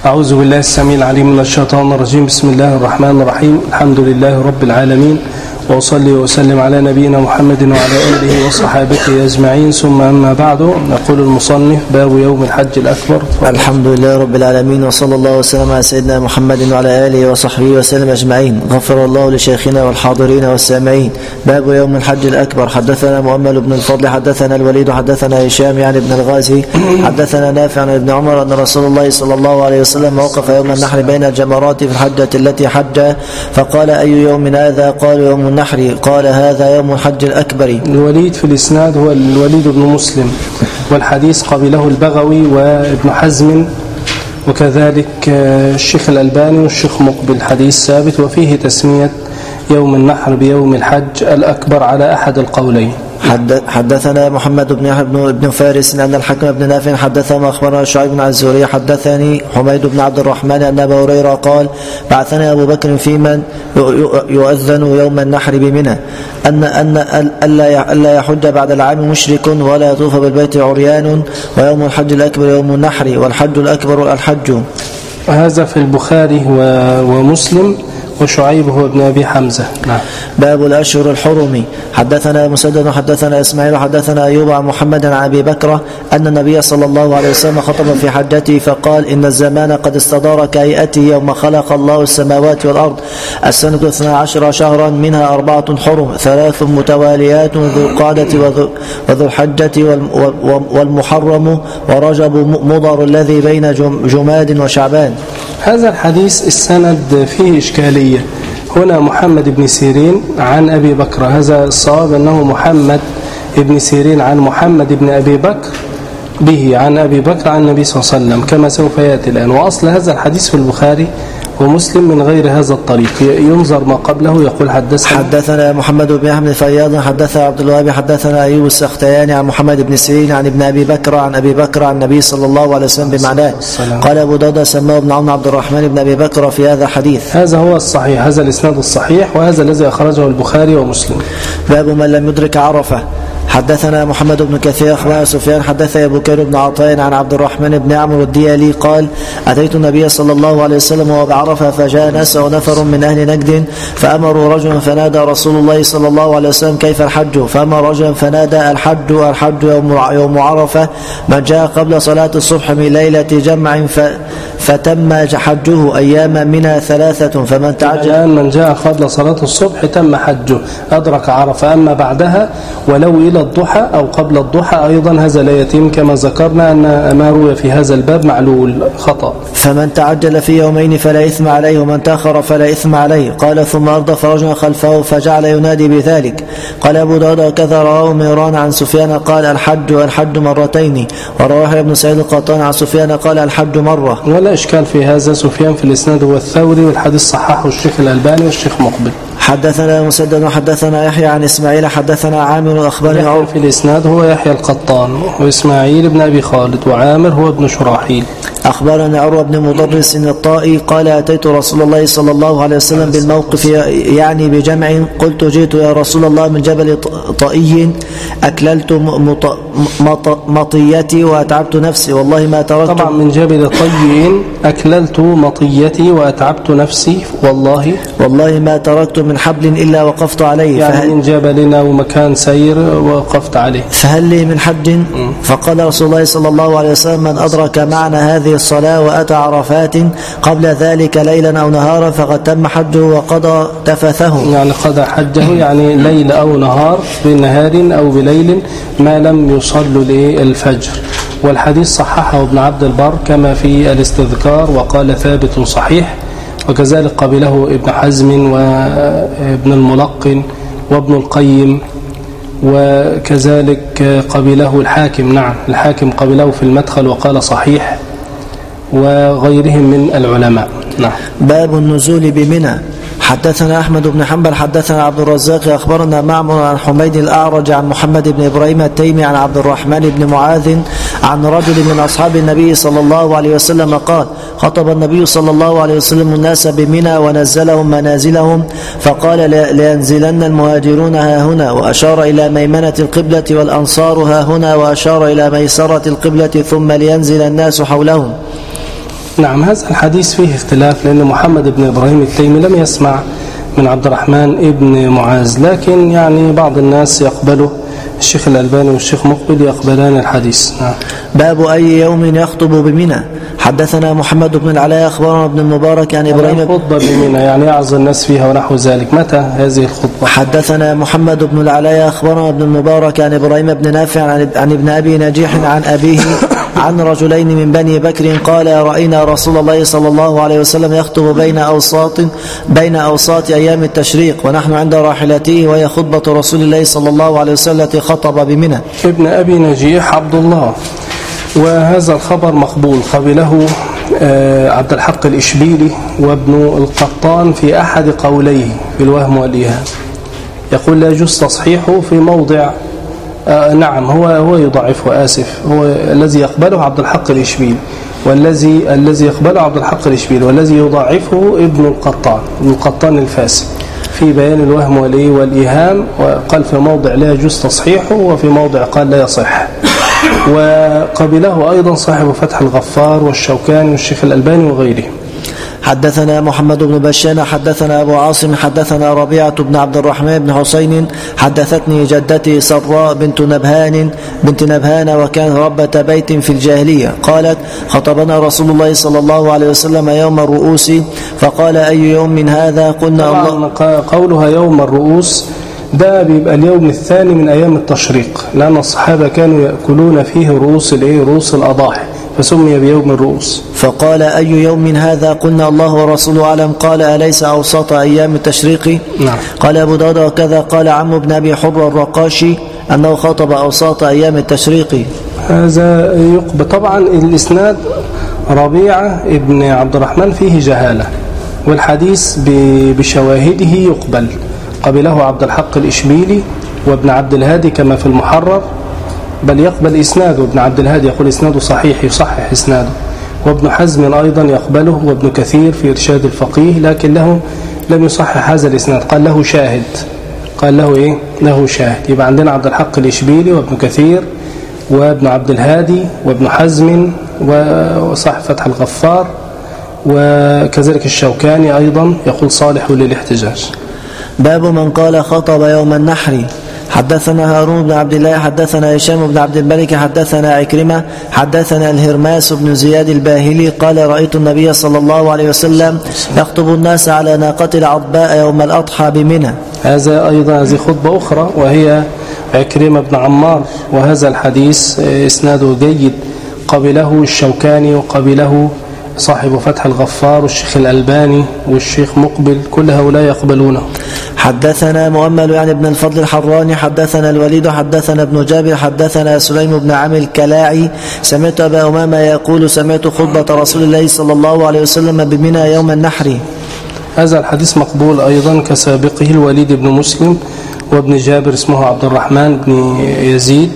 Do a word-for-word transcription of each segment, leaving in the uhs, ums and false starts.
أعوذ بالله السميع العليم من الشيطان الرجيم. بسم الله الرحمن الرحيم. الحمد لله رب العالمين، وأصلي وأسلم على نبينا محمد وعلى آله وصحابته أجمعين، ثم أما بعد. يقول المصنف: باب يوم الحج الأكبر. الحمد لله رب العالمين، وصلى الله وسلم على سيدنا محمد وعلى آله وصحبه وسلم أجمعين. غفر الله لشيخنا والحاضرين والسامعين. باب يوم الحج الأكبر. حدثنا مؤمل بن الفضل حدثنا الوليد حدثنا هشام يعني بن الغازي حدثنا نافع عن ابن عمر أن رسول الله صلى الله عليه وسلم وقف يوم النحر بين الجمرات في الحجة التي حج، فقال: أي يوم هذا؟ قالوا: يوم النحر. قال: هذا يوم الحج الأكبر. الوليد في الإسناد هو الوليد بن مسلم، والحديث قبله البغوي وابن حزم، وكذلك الشيخ الألباني والشيخ مقبل. حديث ثابت، وفيه تسمية يوم النحر بيوم الحج الأكبر على أحد القولين. حدثنا محمد بن يحيى بن فارس أن الحكم بن نافع حدثنا أخبرنا شعيب بن الزهري حدثني حميد بن عبد الرحمن أن أبا هريرة قال: بعثني أبو بكر في من يؤذن يوم النحر بمنى أن أن ألا يحج بعد العام مشرك ولا يطوف بالبيت عريان، ويوم الحج الأكبر يوم النحر، والحج الأكبر الحج. وهذا في البخاري ومسلم، وشعيب هو ابن أبي حمزة. نعم. باب الأشهر الحرم. حدثنا مسدد حدثنا إسماعيل حدثنا أيوب عن محمد عن أبي بكرة أن النبي صلى الله عليه وسلم خطب في حجته فقال: إن الزمان قد استدار كهيئته يوم خلق الله السماوات والأرض. السنة اثنا عشر شهرا، منها أربعة حرم، ثلاث متواليات: ذو القعدة وذو الحجة والمحرم ورجب مضر الذي بين جماد وشعبان. هذا الحديث السند فيه إشكالية. هنا محمد بن سيرين عن أبي بكر، هذا الصواب أنه محمد بن سيرين عن محمد بن أبي بكر به عن أبي بكر عن النبي صلى الله عليه وسلم كما سوف يأتي الآن. وأصل هذا الحديث في البخاري ومسلم من غير هذا الطريق، ينظر ما قبله. يقول: حدثنا حدثنا محمد بن أحمد فياض حدثنا عبد الوهاب حدثنا أيوب السختياني عن محمد بن سيرين عن ابن أبي بكر عن أبي بكر عن النبي صلى الله عليه وسلم بمعناه. قال أبو داود: سماه ابن عون عبد الرحمن بن أبي بكر في هذا الحديث. هذا هو الصحيح، هذا الإسناد الصحيح، وهذا الذي أخرجه البخاري ومسلم. باب من لم يدرك عرفة. حدثنا محمد بن كثير أخبرنا سفيان حدث أبو بكر بن عطاء عن عبد الرحمن بن عمرو الديالي قال: أتيت النبي صلى الله عليه وسلم وهو بعرفة، فجاء ناس ونفر من أهل نجد فأمروا رجلا فنادى رسول الله صلى الله عليه وسلم: كيف الحج؟ فأمر رجلا فنادى: الحج الحج يوم, يوم عرفة، من جاء قبل صلاة الصبح من ليلة جمع ف فتم حجه أيام منها ثلاثة، فمن تعجل. من جاء قبل صلاة الصبح تم حجه، أدرك عرفة. أما بعدها ولو إلى الضحى أو قبل الضحى أيضا هذا لا يتم، كما ذكرنا أن ما روي في هذا الباب معلول خطأ. فمن تعجل في يومين فلا إثم عليه، ومن تأخر فلا إثم عليه. قال: ثم أردف رجلا خلفه فجعل ينادي بذلك. قال أبو داود: وكذا رواه ميران عن سفيان قال: الحج الحج مرتين. ورواه ابن سعيد القطان عن سفيان قال: الحج مرة. ولا إشكال في هذا. سفيان في الإسناد هو الثوري، والحديث صححه الشيخ الألباني والشيخ مقبل. حدثنا مسدد حدثنا يحيى عن إسماعيل حدثنا عامر أخبرني عمر. في الإسناد هو يحيى القطان وإسماعيل بن أبي خالد، وعامر هو ابن شراحيل. أخبرنا عروة بن مدرس الطائي قال: أتيت رسول الله صلى الله عليه وسلم بالموقف يعني بجمع، قلت: جئت يا رسول الله من جبل طائي، أكللت مطيتي وأتعبت نفسي، والله ما تركت. طبعا من جبل طيء أكللت مطيتي وأتعبت نفسي، والله والله ما تركت من حبل إلا وقفت عليه. يعني من جبل أو مكان سير وقفت عليه. فهل لي من حج؟ م. فقال رسول الله صلى الله عليه وسلم: من أدرك معنا هذه الصلاة وأتى عرفات قبل ذلك ليلا أو نهارا فقد تم حجه وقضى تفثه. يعني قضى حجه، يعني ليل أو نهار، بنهار أو بليل، ما لم يصل الفجر. والحديث صححه ابن عبد البر كما في الاستذكار، وقال: ثابت صحيح. وكذلك قبله ابن حزم وابن الملقن وابن القيم، وكذلك قبله الحاكم. نعم، الحاكم قبله في المدخل وقال صحيح، وغيرهم من العلماء. نعم. باب النزول بمنى. حدثنا أحمد بن حنبل حدثنا عبد الرزاق أخبرنا معمر عن حميد الأعرج عن محمد بن إبراهيم التيمي عن عبد الرحمن بن معاذ عن رجل من أصحاب النبي صلى الله عليه وسلم قال: خطب النبي صلى الله عليه وسلم الناس بمنى ونزلهم منازلهم، فقال: لينزلن المهاجرون ها هنا، وأشار إلى ميمنة القبلة، والأنصار ها هنا، وأشار إلى ميسرة القبلة، ثم لينزل الناس حولهم. نعم، هذا الحديث فيه اختلاف، لأن محمد بن إبراهيم التيمي لم يسمع من عبد الرحمن ابن معاذ، لكن يعني بعض الناس يقبله، الشيخ الألباني والشيخ مقبل يقبلان الحديث. نعم. باب أي يوم يخطب بمنى. حدثنا محمد بن العلاء أخبرنا ابن المبارك عن إبراهيم. الخطبة بمنى يعني يعظ الناس فيها ونحو ذلك، متى هذه الخطبة؟ حدثنا محمد بن العلاء أخبرنا ابن المبارك عن إبراهيم بن نافع عن ابن أبي نجيح عن أبيه عن رجلين من بني بكر قال رأينا رسول الله صلى الله عليه وسلم يخطب بين أوساط بين أوساط أيام التشريق ونحن عند راحلته وهي خطبة رسول الله صلى الله عليه وسلم التي خطب بمنى. ابن أبي نجيح عبد الله، وهذا الخبر مقبول، قبله عبد الحق الإشبيلي وابن القطان في أحد قوليه بالوهم والإيهام، يقول لا يجوز تصحيحه في موضع. آه نعم، هو هو يضعفه، آسف، هو الذي يقبله عبد الحق الإشبيلي، والذي الذي يقبله عبد الحق الإشبيلي، والذي يضعفه ابن القطان ابن القطان الفاسد في بيان الوهم والإيهام، وقال في موضع لا يجوز تصحيحه، وفي موضع قال لا يصح. وقبله أيضا صاحب فتح الغفار والشوكاني والشيخ الألباني وغيره. حدثنا محمد بن بشان حدثنا أبو عاصم حدثنا ربيعة بن عبد الرحمن بن حسين حدثتني جدتي سراء بنت نبهان بنت نبهان وكان ربة بيت في الجاهلية، قالت خطبنا رسول الله صلى الله عليه وسلم يوم الرؤوس فقال أي يوم من هذا؟ قلنا الله. قولها يوم الرؤوس ده بيبقى اليوم الثاني من أيام التشريق، لأن الصحابة كانوا يأكلون فيه رؤوس الإيه رؤوس الأضاحي، فسمي بيوم الرؤوس. فقال أي يوم من هذا؟ قلنا الله ورسوله أعلم. قال أليس أوساط أيام التشريق؟ نعم. قال أبو داود وكذا قال عمرو بن أبي حر الرقاشي أنه خطب أوساط أيام التشريق. هذا يقبل طبعا. الإسناد ربيعة ابن عبد الرحمن فيه جهالة، والحديث بشواهده يقبل، قبله عبد الحق الإشبيلي وابن عبد الهادي كما في المحرر، بل يقبل إسناده. ابن عبد الهادي يقول إسناده صحيح، يصحح إسناده، وابن حزم أيضا يقبله، وابن كثير في إرشاد الفقيه، لكن له لم يصحح هذا الإسناد، قال له شاهد، قال له إيه؟ له شاهد. يبقى عندنا عبد الحق الإشبيلي وابن كثير وابن عبد الهادي وابن حزم وصاحب فتح الغفار، وكذلك الشوكاني أيضا يقول صالح للاحتجاج. باب من قال خطب يوم النحر. حدثنا هارون بن عبد الله حدثنا هشام بن عبد الملك حدثنا عكرمة حدثنا الهرماس بن زياد الباهلي قال رأيت النبي صلى الله عليه وسلم يخطب الناس على ناقة العضباء يوم الأضحى بمنى. هذا أيضا هذه خطبة أخرى، وهي عكرمة بن عمار، وهذا الحديث إسناده جيد، قبله الشوكاني وقبله صاحب فتح الغفار والشيخ الألباني والشيخ مقبل، كل هؤلاء يقبلونه. حدثنا مؤمل يعني ابن الفضل الحراني حدثنا الوليد حدثنا ابن جابر حدثنا سليم بن عامر الكلاعي سمعت أبا أمامة يقول سمعت خطبة رسول الله صلى الله عليه وسلم بمنى يوم النحر. هذا الحديث مقبول أيضا كسابقه، الوليد بن مسلم وابن جابر اسمه عبد الرحمن بن يزيد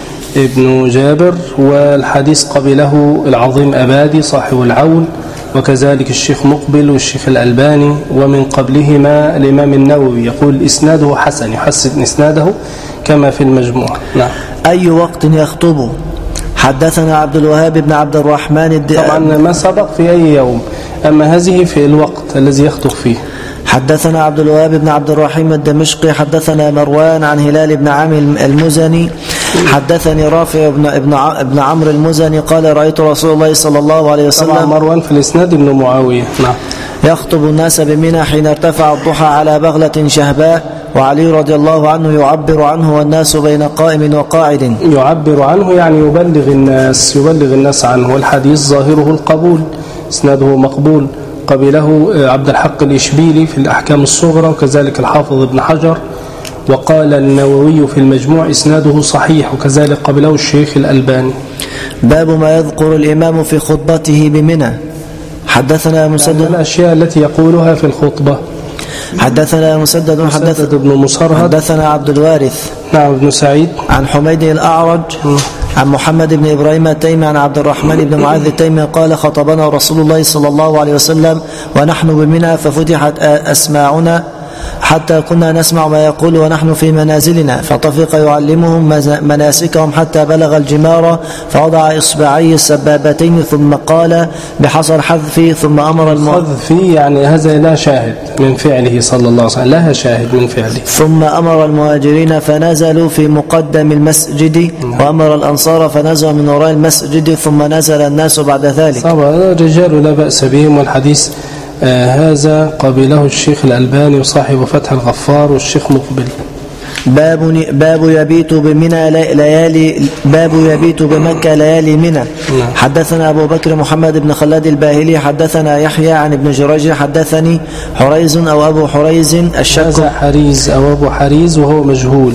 ابن جابر، والحديث قبله العظيم أبادي صاحب العون، وكذلك الشيخ مقبل والشيخ الألباني، ومن قبلهما الإمام النووي يقول إسناده حسن، يحسن إسناده كما في المجموع. نعم. أي وقت يخطب؟ حدثنا عبد الوهاب بن عبد الرحمن الدئ... طبعا ما سبق في أي يوم، أما هذه في الوقت الذي يخطب فيه. حدثنا عبد الوهاب بن عبد الرحيم الدمشقي حدثنا مروان عن هلال بن عامر المزني حدثني رافع بن ابن ابن عمرو المزني قال رأيت رسول الله صلى الله عليه وسلم. طبعا مروان في الإسناد ابن معاوية. نعم. يخطب الناس بمنى حين ارتفع الضحى على بغلة شهباء، وعلي رضي الله عنه يعبر عنه والناس بين قائم وقاعد. يعبر عنه يعني يبلغ الناس يبلغ الناس عنه، والحديث ظاهره القبول، إسناده مقبول، قبله عبد الحق الإشبيلي في الأحكام الصغرى، وكذلك الحافظ ابن حجر، وقال النووي في المجموع إسناده صحيح، وكذلك قبله الشيخ الألباني. باب ما يذكر الإمام في خطبته بمنى. حدثنا مسدد. الأشياء التي يقولها في الخطبة. حدثنا مسدد مسدد بن مصرهد حدثنا عبد الوارث نعم بن سعيد عن حميد الأعرج م. عن محمد بن إبراهيم التيمي عن عبد الرحمن بن معاذ التيمي قال خطبنا رسول الله صلى الله عليه وسلم ونحن بمنى ففتحت أسماعنا حتى كنا نسمع ما يقول ونحن في منازلنا، فطفق يعلمهم مناسكهم حتى بلغ الجمار فوضع إصبعيه السبابتين ثم قال بحصى الحذف ثم أمر الحذف يعني هذا لا شاهد من فعله صلى الله عليه وسلم، لها شاهد من فعله. ثم أمر المهاجرين فنزلوا في مقدم المسجد وأمر الأنصار فنزلوا من وراء المسجد ثم نزل الناس بعد ذلك. طبعا الرجال لا بأس بهم، والحديث آه هذا قبله الشيخ الألباني وصاحب فتح الغفار والشيخ مقبل. باب باب يبيت بمنى ليالي باب يبيت بمكة ليالي منى. حدثنا أبو بكر محمد بن خلاد الباهلي حدثنا يحيى عن ابن جريج حدثني حريز أو أبو حريز الشك هذا حريز أو أبو حريز وهو مجهول،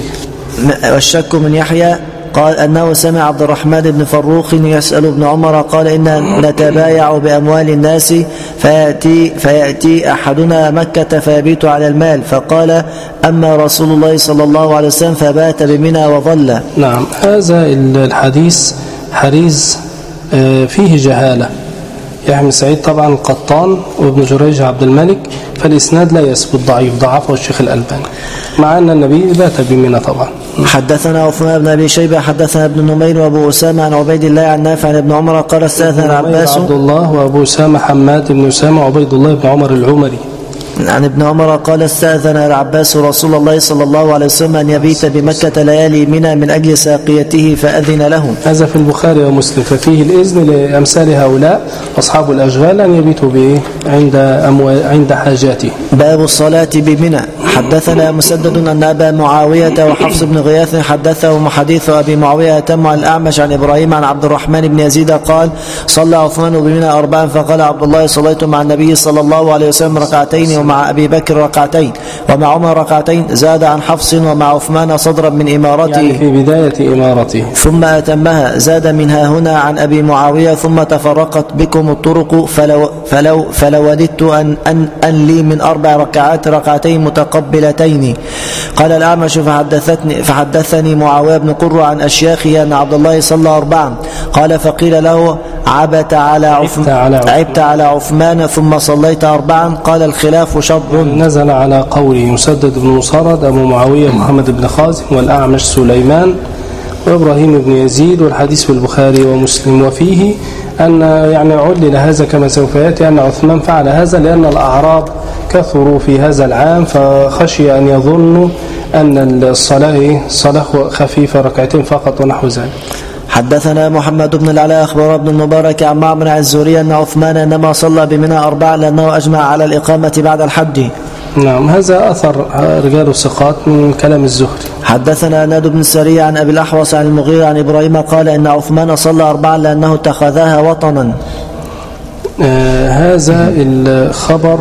والشك من يحيى قال أنه سمع عبد الرحمن بن فروخ يسأل ابن عمر قال إنا نتبايع بأموال الناس فيأتي, فيأتي أحدنا مكة فيبيت على المال، فقال أما رسول الله صلى الله عليه وسلم فبات بمنى وظل. نعم هذا الحديث حريز فيه جهالة، يحيى بن سعيد طبعا قطان وابن جريج عبد الملك، فالإسناد لا يثبت ضعيف ضعفه الشيخ الألباني، مع أن النبي بات بمنى طبعا. حدثنا عثمان بن أبي شيبة حدثنا ابن نمير وأبو أسامة عن عبيد الله عن نافع عن ابن عمر قال استأذن عباس عبد الله وأبو أسامة حماد بن أسامة وعبيد الله بن عمر العمري عن ابن عمر قال استأذن العباس رسول الله صلى الله عليه وسلم أن يبيت بمكة ليالي منى من أجل ساقيته فأذن له. هذا في البخاري ومسلم، ففيه الإذن لأمثال هؤلاء أصحاب الأشغال أن يبيتوا به عند أموال عند حاجاته. باب الصلاة بمنى. حدثنا مسدد أن أبا معاوية وحفص بن غياث حدثهم حديث أبي معاوية تم عن الأعمش عن إبراهيم عن عبد الرحمن بن يزيد قال صلى عثمان بمنى أربعا، فقال عبد الله صليت مع النبي صلى الله عليه وسلم ركعتين ومع أبي بكر ركعتين ومع عمر ركعتين، زاد عن حفص ومع عثمان صدرا من إمارته يعني في بداية إمارته، ثم أتمها زاد منها هنا عن أبي معاوية ثم تفرقت بكم الطرق فلو, فلو, فلو وددت أن, أن, أن لي من أربع ركعات ركعتين متقبلتين. قال الأعمش فحدثتني فحدثني معاوية بن قرة عن أشياخه أن عبد الله صلى أربعا، قال فقيل له عبت على عثمان عبت على عثمان ثم صليت أربعا، قال الخلاف شر. نزل على قوله مسدد بن مصرد أبو معاوية محمد بن خازم والأعمش سليمان وإبراهيم بن يزيد، والحديث في البخاري ومسلم، وفيه أن يعني علل هذا كما سوف يأتي أن عثمان فعل هذا لأن الأعراب كثروا في هذا العام فخشي أن يظنوا أن الصلاة صلاة خفيفة ركعتين فقط ونحو ذلك. حدثنا محمد بن العلاء أخبر ابن المبارك عن معمر عن الزهري أن عثمان إنما صلى بمنى أربعة لأنه أجمع على الإقامة بعد الحج. نعم هذا أثر رجال الثقات من كلام الزهري. حدثنا ناد بن السري عن أبي الأحوص عن المغيرة عن إبراهيم قال إن عثمان صلى أربعا لأنه اتخذها وطنا. آه هذا الخبر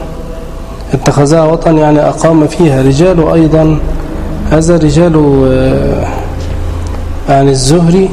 اتخذها وطن يعني أقام فيها رجال أيضا، هذا رجال آه عن الزهري.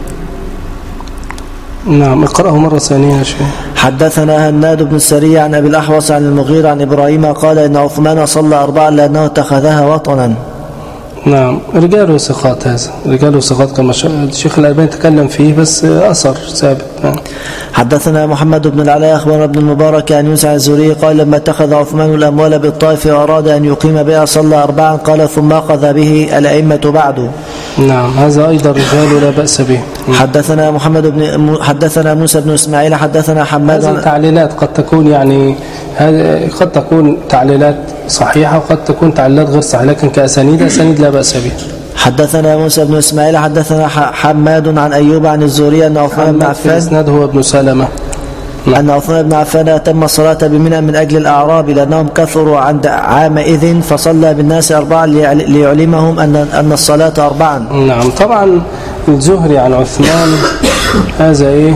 نعم اقرأه مرة ثانية شيء. حدثنا هناد بن السري عن أبي الأحوص عن المغيرة عن إبراهيم قال إن عثمان صلى أربعا لأنه اتخذها وطنا. نعم رجال ثقات، هذا رجال ثقات كما الشيخ الألباني تكلم فيه بس أثر ثابت. نعم. حدثنا محمد بن العلاء أخبر ابن المبارك عن يونس عن الزهري قال لما اتخذ عثمان الأموال بالطائف وأراد أن يقيم بها صلى أربعا، قال ثم أخذ به الأئمة بعده. نعم هذا أيضا رجال لا بأس به. حدثنا محمد بن حدثنا موسى بن إسماعيل حدثنا حماد. هذه تعليلات قد تكون يعني قد تكون تعليلات صحيحة وقد تكون تعليلات غير صحيحة، لكن كأسانيد أسانيد لا بأس به. حدثنا موسى بن إسماعيل حدثنا حماد عن أيوب عن الزهري أن عثمان بن عفان الإسناد هو ابن سلمة أن عثمان بن عفان أتم الصلاة بمنى من أجل الأعراب لأنهم كثروا عند عامئذ فصلى بالناس أربعا ليعلمهم أن أن الصلاة أربعا. نعم طبعا الزهري عن عثمان هذا إيه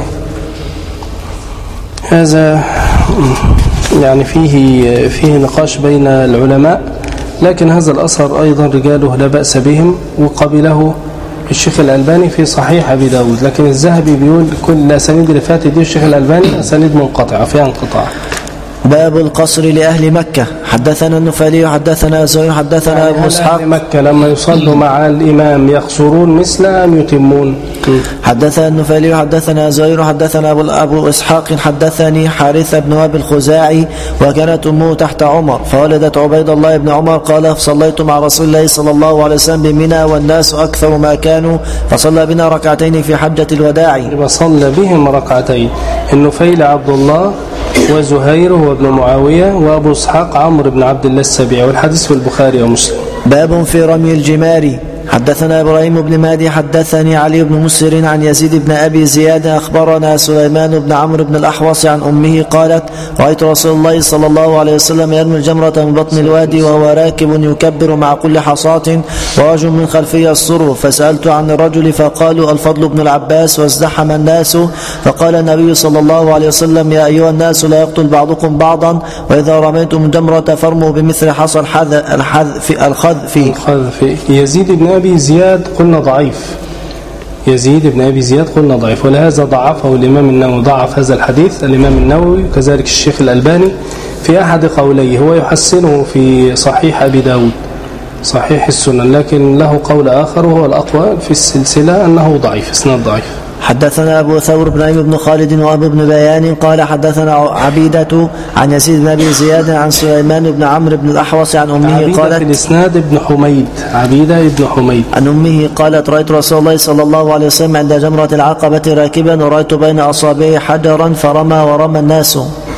هذا يعني فيه فيه نقاش بين العلماء، لكن هذا الأثر أيضا رجاله لا بأس بهم وقبله الشيخ الألباني في صحيح أبي داود، لكن الذهبي بيقول كل الأسانيد اللي فاتت دي الشيخ الألباني أسانيد منقطعة فيها انقطاع. باب القصر لأهل مكة. حدثنا النفيلي حدثنا زهير حدثنا يعني أبو إسحاق. أهل مكة لما يصلوا مع الإمام يقصرون مثل أم يتمون؟ حدثنا النفيلي حدثنا زهير حدثنا أبو إسحاق حدثني حارثة بن وهب الخزاعي وكانت أمه تحت عمر فولدت عبيد الله بن عمر قال فصليت مع رسول الله صلى الله عليه وسلم بمنى والناس أكثر ما كانوا فصلى بنا ركعتين في حجة الوداع. وصلى بهم ركعتين. النفيل عبد الله وزهير وابن معاوية وأبو إسحاق عمرو بن عبد الله السبيعي والحديث في البخاري ومسلم. باب في رمي الجمار. حدثنا إبراهيم بن مهدي حدثني علي بن مسر عن يزيد بن أبي زياد أخبرنا سليمان بن عمرو بن الأحوص عن أمه قالت رأيت رسول الله صلى الله عليه وسلم يرمي الجمرة من بطن الوادي وهو راكب يكبر مع كل حصاة ورجل من خلفه يصره فسألت عن الرجل فقالوا الفضل بن العباس وازدحم الناس فقال النبي صلى الله عليه وسلم يا أيها الناس لا يقتل بعضكم بعضا وإذا رميتم الجمرة فارموا بمثل حصى الحذف الخذف. يزيد بن أبي زياد قلنا ضعيف. يزيد بن أبي زياد قلنا ضعيف ولهذا ضعفه الإمام النووي. ضعف هذا الحديث الإمام النووي وكذلك الشيخ الألباني في أحد قوليه. هو يحسنه في صحيح أبي داود صحيح السنن لكن له قول آخر وهو الأقوى في السلسلة أنه ضعيف اسناد ضعيف. حدثنا أبو ثور بن أيوب بن خالد وأبو بن بيان قال حدثنا عبيدة عن يزيد بن أبي زياد عن سليمان بن عمرو بن الأحوص عن أمه عبيدة قالت في الإسناد ابن حميد. عبيدة ابن حميد عن أمه قالت رأيت رسول الله صلى الله عليه وسلم عند جمرة العقبة راكبا ورأيت بين أصابعه حجرا فرمى ورمى الناس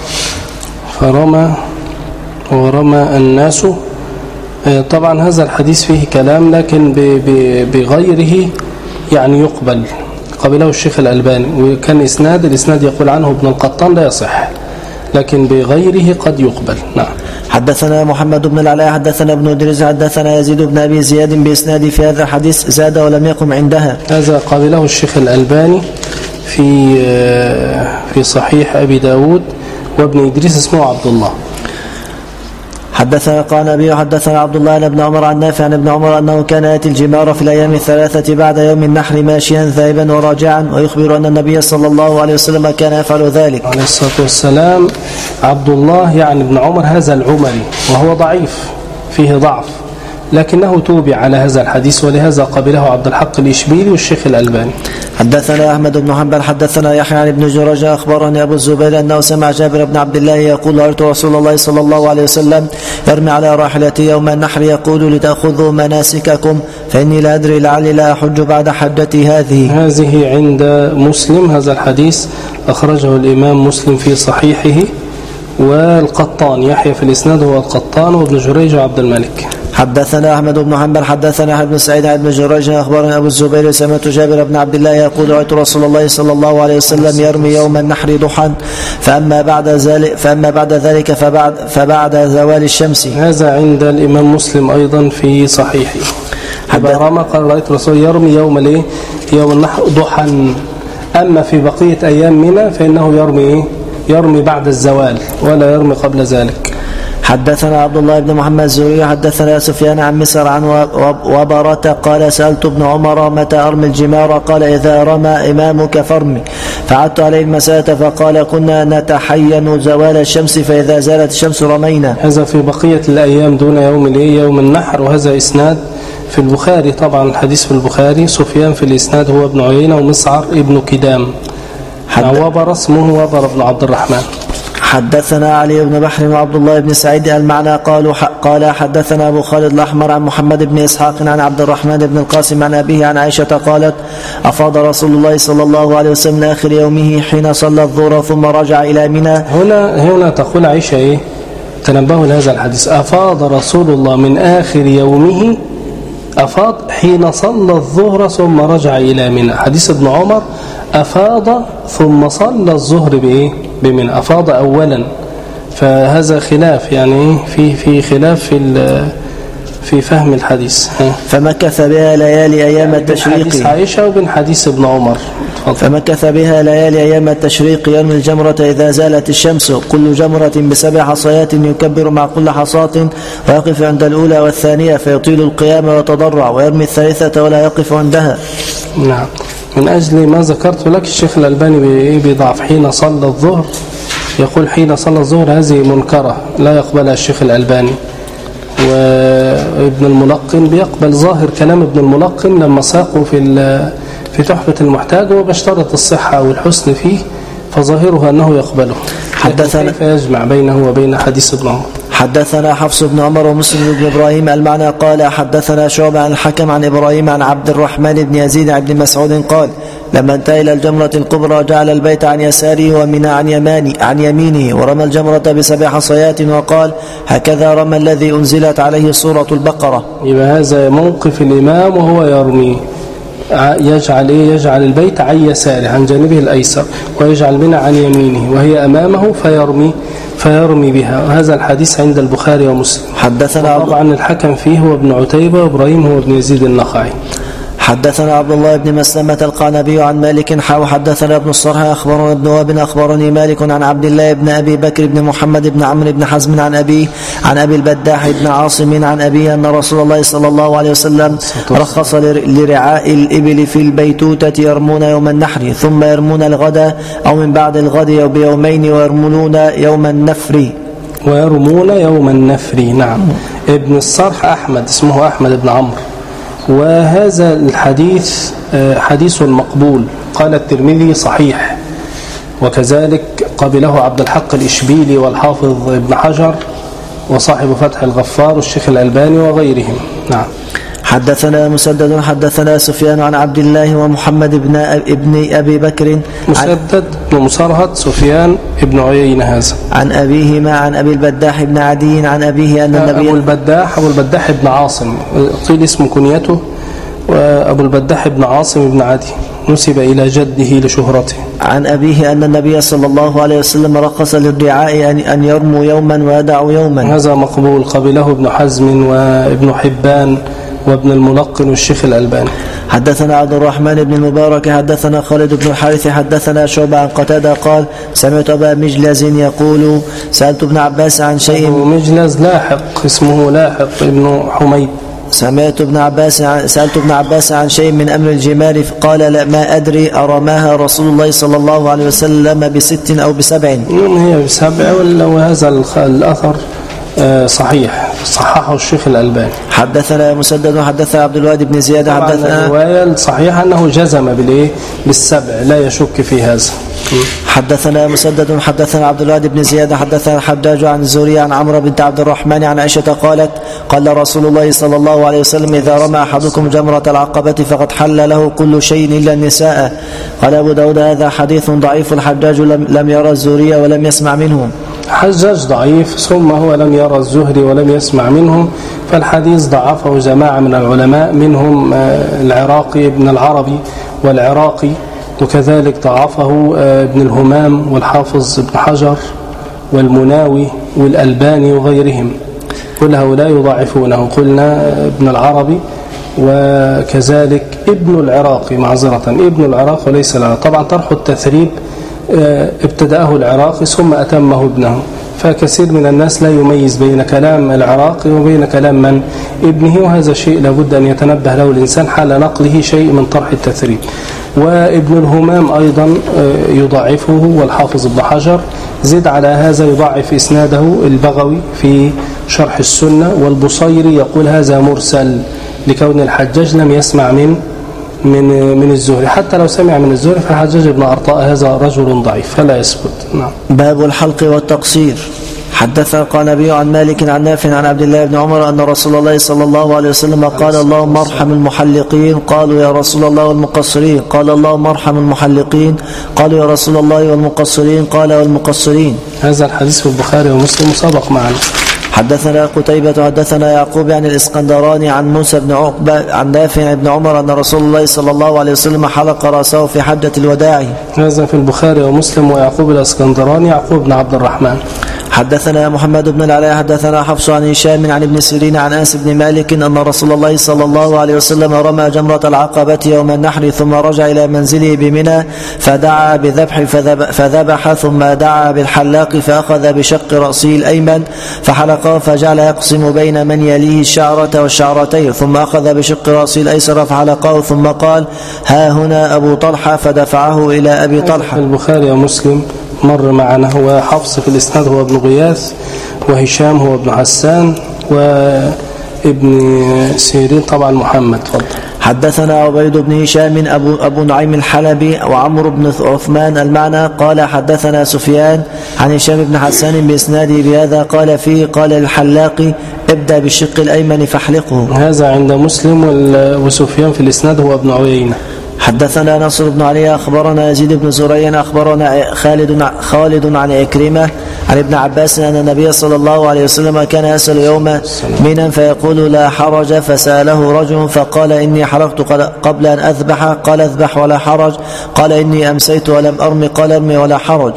فرمى ورمى الناس. طبعا هذا الحديث فيه كلام لكن بغيره يعني يقبل. قبله الشيخ الألباني وكان إسناد الإسناد يقول عنه ابن القطان لا يصح لكن بغيره قد يقبل. نعم. حدثنا محمد بن العلاء حدثنا ابن إدريس حدثنا يزيد بن أبي زياد بإسناد في هذا الحديث زاد ولم يقم عندها. هذا قبله الشيخ الألباني في في صحيح أبي داود وابن إدريس اسمه عبد الله. حدثنا قال أبي حدثنا عبد الله بن عمر عن نافع عن ابن عمر أنه كان يأتي الجمار في الأيام الثلاثة بعد يوم النحر ماشيا ذاهبا وراجعا ويخبر أن النبي صلى الله عليه وسلم كان يفعل ذلك عليه الصلاة والسلام. عبد الله يعني ابن عمر هذا العمري وهو ضعيف فيه ضعف لكنه توبع على هذا الحديث ولهذا قبله عبد الحق الإشبيلي والشيخ الألباني. حدثنا أحمد بن حنبل حدثنا يحيى عن ابن جريج أخبرني أبو الزبير أنه سمع جابر بن عبد الله يقول رأيت رسول الله صلى الله عليه وسلم يرمي على راحلته يوم النحر يقول لتأخذوا مناسككم فإني لا أدري لعلي لا أحج بعد حجتي هذه. هذه عند مسلم. هذا الحديث أخرجه الإمام مسلم في صحيحه والقطان يحيى في الإسناد هو القطان وابن جريج وعبد الملك. حدثنا أحمد بن حنبل حدثنا أحمد بن سعيد عن ابن جريج أخبرنا أبو الزبير سمعت جابر بن عبد الله يقول رأيت رسول الله صلى الله عليه وسلم يرمي يوم النحر ضحى فأما بعد ذلك فأما بعد ذلك فبعد فبعد زوال الشمس. هذا عند الإمام مسلم أيضا في صحيحه. رمى قال رأيت رسول يرمي يوم الايه يوم النحر ضحى. أما في بقية أيام منى فإنه يرمي يرمي بعد الزوال ولا يرمي قبل ذلك. حدثنا عبد الله بن محمد الزهري حدثنا سفيان عن مسر عن وبرة قال سألت ابن عمر متى أرمي الجمار قال إذا رمى إمامك فارمي. فعدت عليه المسألة فقال كنا نتحين زوال الشمس فإذا زالت الشمس رمينا. هذا في بقية الأيام دون يوم الايه يوم النحر وهذا إسناد في البخاري. طبعا الحديث في البخاري. سفيان في الإسناد هو ابن عيينة ومسعر ابن كدام. وبر اسمه وبر بن عبد الرحمن. حدثنا علي بن بحر وعبد الله بن سعيد المعنى قالوا قال حدثنا أبو خالد الأحمر عن محمد بن إسحاق عن عبد الرحمن بن القاسم عن أبيه عن عائشة قالت أفاض رسول الله صلى الله عليه وسلم آخر يومه حين صلى الظهر ثم رجع إلى منى. هنا هنا تقول عائشة إيه تنبهوا لهذا الحديث. أفاض رسول الله من آخر يومه أفاض حين صلى الظهر ثم رجع إلى منى. حديث ابن عمر أفاض ثم صلى الظهر بإيه بمنى. أفاض أولا فهذا خلاف يعني في في خلاف في في فهم الحديث. فمكث بها ليالي أيام التشريق. حديث عائشة وبن حديث ابن عمر. فمكث بها ليالي أيام التشريق يرمي الجمرة إذا زالت الشمس كل جمرة بسبع حصيات يكبر مع كل حصاة ويقف عند الأولى والثانية فيطيل القيام ويتضرع ويرمي الثالثة ولا يقف عندها. نعم. من أجل ما ذكرت لك الشيخ الألباني بضعف حين صلى الظهر يقول حين صلى الظهر هذه منكرة لا يقبلها الشيخ الألباني. وابن الملقن بيقبل ظاهر كلام ابن الملقن لما ساقوا في في تحفة المحتاج وبيشترط الصحة أو الحسن فيه، فظاهره أنه يقبله. حدثنا كيف يجمع بينه وبين حديث ابن عمر؟ حدثنا حفص بن عمر ومسلم بن إبراهيم المعنى قال حدثنا شعبة عن الحكم عن إبراهيم عن عبد الرحمن بن يزيد عن ابن مسعود قال لما انتهى إلى الجمرة الكبرى جعل البيت عن يساره ومنى عن يمانه عن يمينه ورمى الجمرة بسبع حصيات وقال هكذا رمى الذي أنزلت عليه سورة البقرة. يبقى هذا موقف الإمام وهو يرمي، يجعل إيه؟ يجعل البيت عن يساره عن جانبه الأيسر، ويجعل منى عن يمينه وهي أمامه فيرمي فيرمي بها. وهذا الحديث عند البخاري ومسلم. حدثنا طبعا الحكم فيه هو ابن عتيبة وإبراهيم هو ابن يزيد النخعي. حدثنا عبد الله بن مسلمة القعنبي عن مالك حاو حدثنا ابن الصرح أخبرنا ابن وهب أخبرني مالك عن عبد الله بن أبي بكر بن محمد بن عمرو بن حزم عن أبيه عن أبي البداح بن عاصم عن أبيه أن رسول الله صلى الله عليه وسلم رخص لرعاء الإبل في البيتوتة يرمون يوم النحر ثم يرمون الغد أو من بعد الغد بيومين ويرمون يوم النفر ويرمون يوم النفر. نعم. ابن الصرح أحمد اسمه أحمد بن عمرو، وهذا الحديث حديث مقبول. قال الترمذي صحيح، وكذلك قبله عبد الحق الإشبيلي والحافظ ابن حجر وصاحب فتح الغفار والشيخ الألباني وغيرهم. نعم. حدثنا مسدد حدثنا سفيان عن عبد الله ومحمد بن ابن أبي بكر. مسدد بن مسرهد سفيان ابن عيينة هذا عن أبيهما عن أبي البداح بن عدي عن أبيه أن النبي أبو البداح أبو البداح بن عاصم قيل اسم كنيته، وأبو البداح بن عاصم بن عدي نسب إلى جده لشهرته. عن أبيه أن النبي صلى الله عليه وسلم رخص للرعاء أن يرموا يوما ويدعوا يوما. هذا مقبول، قبله ابن حزم وابن حبان وابن الملقن والشيخ الألباني. حدثنا عبد الرحمن بن المبارك حدثنا خالد بن الحارث حدثنا شعبة عن قتادة قال سمعت أبا مجلز يقول سألت ابن عباس عن شيء. مجلز لاحق اسمه لاحق ابن حميد. سمعت ابن عباس سألت ابن عباس عن شيء من أمر الجمال قال لا ما أدري أرماها رسول الله صلى الله عليه وسلم بست أو بسبع. هي بسبع، وهذا الأثر صحيح صححه الشيخ الألباني. حدثنا مسدد حدثنا عبد الوارث بن زياد حدثنا الرواية الصحيحة أنه جزم بالإيه بالسبع لا يشك في هذا. حدثنا مسدد حدثنا عبد الوارث بن زياد حدثنا الحجاج عن الزهري عن عمرو بنت عبد الرحمن عن عائشة قالت قال رسول الله صلى الله عليه وسلم إذا رمى أحدكم جمرة العقبة فقد حل له كل شيء إلا النساء. قال أبو داود هذا حديث ضعيف الحجاج لم يرى الزهري ولم يسمع منه. حجاج ضعيف ثم هو لم يرى الزهري ولم يسمع منهم، فالحديث ضعفه جماعة من العلماء منهم العراقي ابن العربي والعراقي، وكذلك ضعفه ابن الهمام والحافظ ابن حجر والمناوي والألباني وغيرهم، كل هؤلاء يضاعفونه. قلنا ابن العربي وكذلك ابن العراقي معذرة ابن العراق وليس العراق. طبعا طرح التثريب ابتدأه العراقي ثم أتمه ابنه، فكثير من الناس لا يميز بين كلام العراقي وبين كلام من ابنه، وهذا شيء لابد أن يتنبه له الإنسان حال نقله شيء من طرح التثريب. وابن الهمام أيضا يضعفه والحافظ ابن حجر. زد على هذا يضعف إسناده البغوي في شرح السنة، والبصيري يقول هذا مرسل لكون الحجاج لم يسمع من من من الزهري، حتى لو سمع من الزهري فحجاج بن أرطاء هذا رجل ضعيف فلا يثبت. نعم. باب الحلق والتقصير. حدثنا القعنبي عن مالك عن نافع عن عبد الله بن عمر أن رسول الله صلى الله عليه وسلم قال اللهم ارحم المحلقين. قالوا يا رسول الله والمقصرين. قال اللهم ارحم المحلقين. قالوا يا رسول الله والمقصرين. قال والمقصرين. هذا الحديث في البخاري ومسلم سبق معنا. حدثنا قتيبة حدثنا يعقوب عن الإسكندراني عن موسى بن عقبة عن نافع بن عمر أن رسول الله صلى الله عليه وسلم حلق رأسه في حجة الوداع. هذا في البخاري ومسلم. ويعقوب الإسكندراني يعقوب بن عبد الرحمن. حدثنا محمد بن العلاء حدثنا حفص عن هشام عن ابن سيرين عن أنس بن مالك أن رسول الله صلى الله عليه وسلم رمى جمرة العقبة يوم النحر ثم رجع إلى منزله بمنى فدعا بذبح فذبح ثم دعا بالحلاق فأخذ بشق رأسه الأيمن فحلقه فجعل يقسم بين من يليه الشعرة والشعرتين ثم أخذ بشق رأسه الأيسر فحلقه ثم قال ها هنا أبو طلحة فدفعه إلى أبي طلحة. البخاري ومسلم مر معنا. هو حفص في الإسناد هو ابن غياث، وهشام هو ابن حسان، وابن سيرين طبعا محمد. فضل. حدثنا عبيد بن هشام أبو, أبو نعيم الحلبي وعمرو بن عثمان المعنى قال حدثنا سفيان عن هشام بن حسان بإسناده بهذا قال فيه قال الحلاقي ابدأ بالشق الأيمن فاحلقه. هذا عند مسلم، وسفيان في الإسناد هو ابن عيينة. حدثنا نصر بن علي أخبرنا يزيد بن زريع أخبرنا خالد خالد عن إكرمة عن ابن عباس أن النبي صلى الله عليه وسلم كان يسأل يوم منا فيقول لا حرج، فسأله رجل فقال إني حلقت قبل أن أذبح، قال اذبح ولا حرج، قال إني أمسيت ولم أرمي، قال ارمي ولا حرج.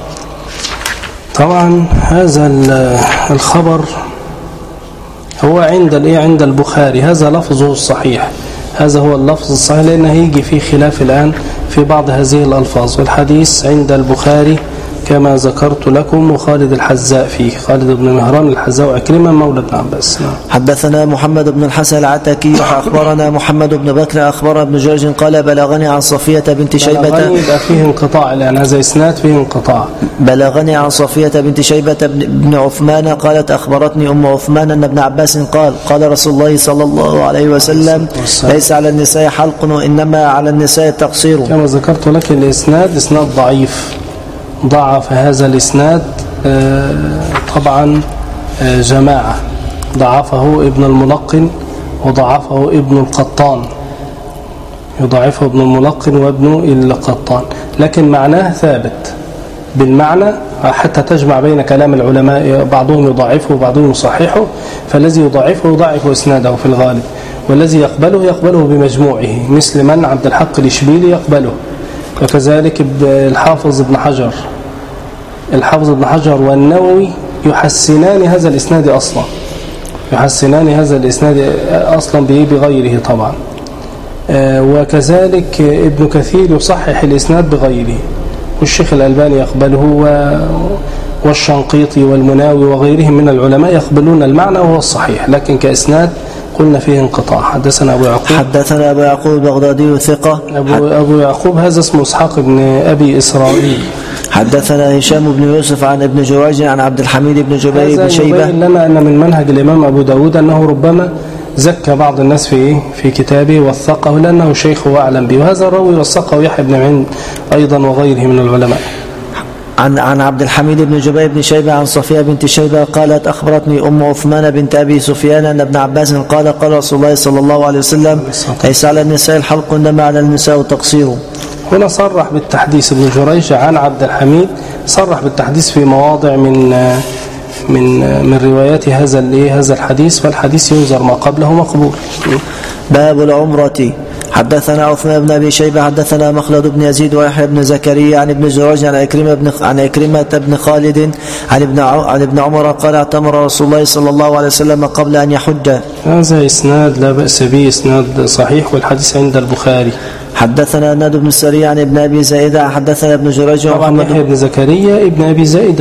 طبعا هذا الخبر هو عند الايه عند البخاري، هذا لفظه الصحيح، هذا هو اللفظ الصحيح، لأن هيجي فيه خلاف الآن في بعض هذه الألفاظ. والحديث عند البخاري كما ذكرت لكم، وخالد الحذاء فيه، خالد بن مهران الحذاء وعكرمة مولى ابن عباس. حدثنا محمد بن الحسن العتكي أخبرنا محمد بن بكر أخبر ابن جريج قال بلغني عن صفية بنت شيبة. بلغني يبقى فيه انقطاع الآن، هذا إسناد فيه انقطاع. بلغني عن صفية بنت شيبة بن عثمان قالت أخبرتني أم عثمان أن ابن عباس قال قال رسول الله صلى الله عليه وسلم ليس على النساء حلق وإنما على النساء التقصير. كما ذكرت لك الإسناد إسناد ضعيف، ضعف هذا الإسناد طبعا جماعة، ضعفه ابن الملقن وضعفه ابن القطان، يضعفه ابن الملقن وابن القطان، لكن معناه ثابت بالمعنى حتى تجمع بين كلام العلماء، بعضهم يضعفه وبعضهم يصححه، فالذي يضعفه يضعف إسناده في الغالب، والذي يقبله يقبله بمجموعه، مثل من عبد الحق الإشبيلي يقبله، وكذلك الحافظ ابن حجر الحافظ ابن حجر والنووي يحسنان هذا الإسناد أصلا، يحسنان هذا الإسناد أصلا بغيره طبعا. وكذلك ابن كثير يصحح الإسناد بغيره، والشيخ الألباني يقبله، والشنقيطي والمناوي وغيرهم من العلماء يقبلون المعنى وهو الصحيح، لكن كإسناد قلنا فيه انقطاع. حدثنا أبو يعقوب حدثنا أبو يعقوب البغدادي ثقة. أبو, أبو يعقوب هذا اسمه إسحاق بن أبي إسرائيل. حدثنا هشام بن يوسف عن ابن جواج عن عبد الحميد بن جبير بن شيبة. هذا يبين لنا أن من منهج الإمام أبو داود أنه ربما زكى بعض الناس في في كتابه وثقه لأنه شيخ وأعلم به، وهذا الراوي وثقه يحيى بن معين أيضا وغيره من العلماء. عن عن عبد الحميد بن جبير بن شيبة عن صفية بنت شيبة قالت أخبرتني أم عثمان بنت أبي سفيان أن ابن عباس قال قال رسول الله صلى الله عليه وسلم ليس على النساء الحلق إنما على النساء التقصير. هنا صرح بالتحديث ابن جريج عن عبد الحميد، صرح بالتحديث في مواضع من من من روايات هذا هذا الحديث، والحديث ينظر ما قبله مقبول. باب العمرة. حدثنا عثمان بن أبي شيبة حدثنا مخلد بن يزيد ويحيى بن زكريا عن ابن جريج عن إكرمة بن عن إكرمة بن خالد عن ابن عن ابن عمر قال اعتمر رسول الله صلى الله عليه وسلم قبل أن يحج. هذا إسناد لا بأس به، إسناد صحيح، والحديث عند البخاري. حدثنا ناد بن السريع عن ابن أبي زائدة حدثنا ابن جريج طبعا يحيى بن زكريا ابن أبي زائدة.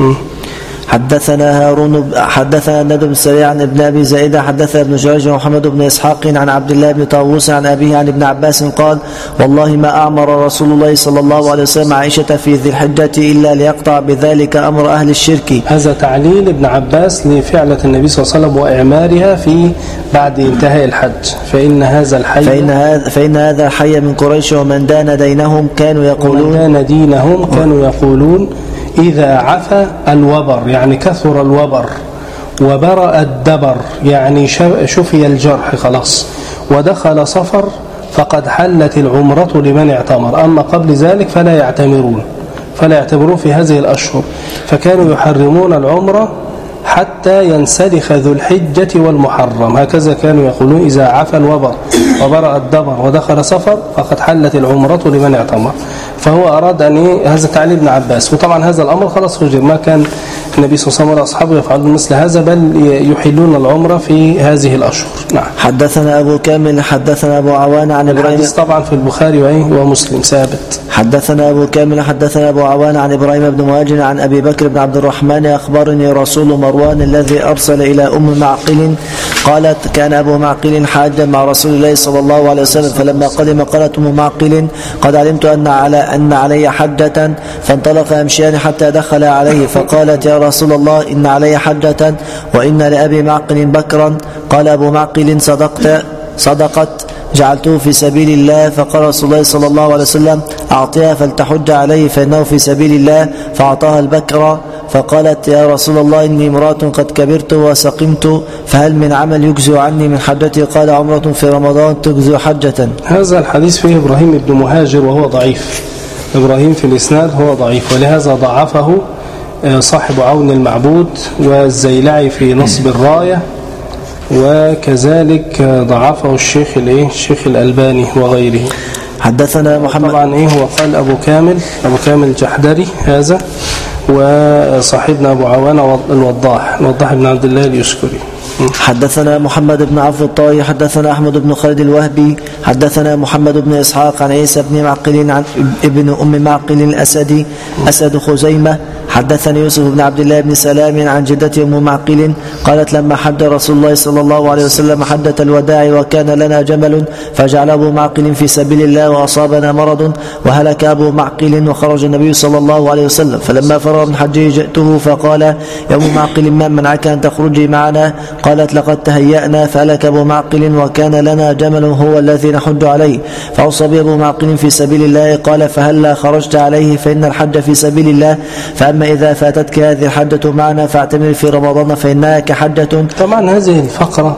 حدثنا هارون حدثنا ند بن سريع عن ابن ابي زائده حدثنا ابن جريج ومحمد بن اسحاق عن عبد الله بن طاووس عن ابيه عن ابن عباس قال والله ما اعمر رسول الله صلى الله عليه وسلم عائشه في ذي الحجه الا ليقطع بذلك امر اهل الشرك. هذا تعليل ابن عباس لفعله النبي صلى الله عليه وسلم واعمارها في بعد انتهاء الحج، فان هذا الحي فان هذا فان هذا الحي من قريش ومن دان دينهم كانوا يقولون ومن دان دينهم كانوا يقولون إذا عفى الوبر يعني كثر الوبر وبرأ الدبر يعني شفي الجرح خلاص ودخل صفر فقد حلت العمرة لمن اعتمر، أما قبل ذلك فلا يعتمرون فلا يعتمرون في هذه الأشهر، فكانوا يحرمون العمرة حتى ينسلخ ذو الحجة والمحرم، هكذا كانوا يقولون إذا عفى الوبر وبرأ الدبر ودخل صفر فقد حلت العمرة لمن اعتمر. فهو أراد أن هذا تعليل ابن عباس، وطبعا هذا الأمر خلاص هجر، ما كان النبي صلى الله عليه وسلم وأصحابه يفعلون مثل هذا، بل يحلون العمرة في هذه الأشهر. نعم. حدثنا أبو كامل حدثنا أبو عوان عن إبراهيم. الحديث طبعا في البخاري ومسلم ثابت. حدثنا أبو كامل حدثنا أبو عوان عن إبراهيم بن مهاجر عن أبي بكر بن عبد الرحمن أخبرني رسول مروان الذي أرسل إلى أم معقل قالت كان أبو معقل حاجا مع رسول الله صلى الله عليه وسلم، فلما قدم قالت أم معقل قد علمت أن على أن علي حجة، فانطلق يمشيان حتى دخل عليه، فقالت يا رسول الله إن علي حجة وإن لأبي معقل بكرا. قال أبو معقل صدقت صدقت جعلته في سبيل الله. فقال رسول الله صلى الله عليه وسلم أعطيها فلتحج عليه فإنه في سبيل الله، فأعطاها البكرة. فقالت يا رسول الله إني امرأة قد كبرت وسقمت، فهل من عمل يجزي عني من حجتي؟ قال عمرة في رمضان تجزي حجة. هذا الحديث فيه إبراهيم بن مهاجر وهو ضعيف. إبراهيم في الإسناد هو ضعيف، ولهذا ضعفه صاحب عون المعبود والزيلعي في نصب الراية، وكذلك ضعفه الشيخ الايه الشيخ الألباني وغيره. حدثنا محمد طبعا ايه هو قال ابو كامل ابو كامل الجحدري هذا، وصاحبنا ابو عوانة الوضاح الوضاح بن عبد الله اليشكري. حدثنا محمد بن عبد الطاي حدثنا احمد بن خالد الوهبي حدثنا محمد بن اسحاق عن عيسى بن معقل عن ابن ام معقل الاسدي اسد خزيمه. حدثني يوسف بن عبد الله بن سلام عن جدتي ام معقل قالت لما حج رسول الله صلى الله عليه وسلم حجة الوداع وكان لنا جمل فجعل ابو معقل في سبيل الله واصابنا مرض وهلك ابو معقل، وخرج النبي صلى الله عليه وسلم، فلما فرغ من حجه جئته فقال يا ام معقل ما منعك ان تخرجي معنا؟ قالت لقد تهيأنا، فهلك ابو معقل وكان لنا جمل هو الذي نحج عليه، فأوصى به ابو معقل في سبيل الله. قال فهلا خرجت عليه؟ فإن الحج في سبيل الله، فأما إذا فاتتك هذه الحجة معنا فاعتمر في رمضان فإنها كحجة. طبعا هذه الفقرة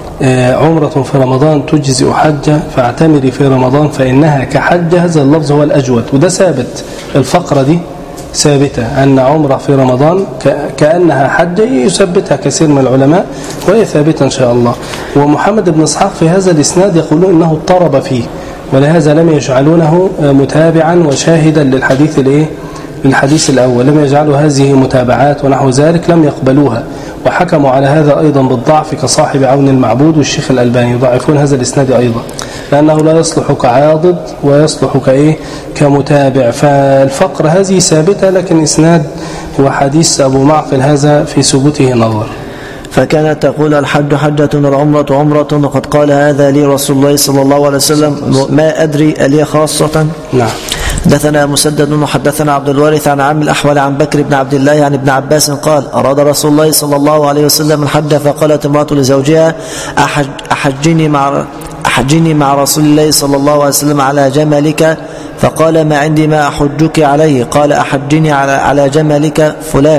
عمرة في رمضان تجزئ حجة، فاعتمري في رمضان فإنها كحجة، هذا اللفظ هو الأجود وده ثابت. الفقرة دي ثابتة أن عمرة في رمضان كأنها حجة، يثبتها كثير من العلماء وهي ثابتة إن شاء الله. ومحمد بن إسحاق في هذا الإسناد يقولون إنه اضطرب فيه، ولهذا لم يجعلونه متابعا وشاهدا للحديث الايه للحديث الأول، لم يجعلوا هذه متابعات ونحو ذلك، لم يقبلوها، وحكموا على هذا أيضا بالضعف كصاحب عون المعبود والشيخ الألباني، يضعفون هذا الإسناد أيضا لأنه لا يصلح كعاضد ويصلح كإيه كمتابع. فالفقرة هذه ثابتة، لكن إسناد وحديث أبو معقل هذا في ثبوته نظر. فكانت تقول الحج حجة والعمرة عمرة، وقد قال هذا لي رسول الله صلى الله عليه وسلم، ما أدري ألي خاصة. نعم. حدثنا مسدد وحدثنا عبد الوارث عن عم الأحول عن بكر بن عبد الله عن ابن عباس قال أراد رسول الله صلى الله عليه وسلم الحج، فقالت امرأة لزوجها أحج أحجني مع أحجني مع رسول الله صلى الله عليه وسلم على جملك، فقال ما عندي ما أحجك عليه، قال أحجني على على جملك فلان،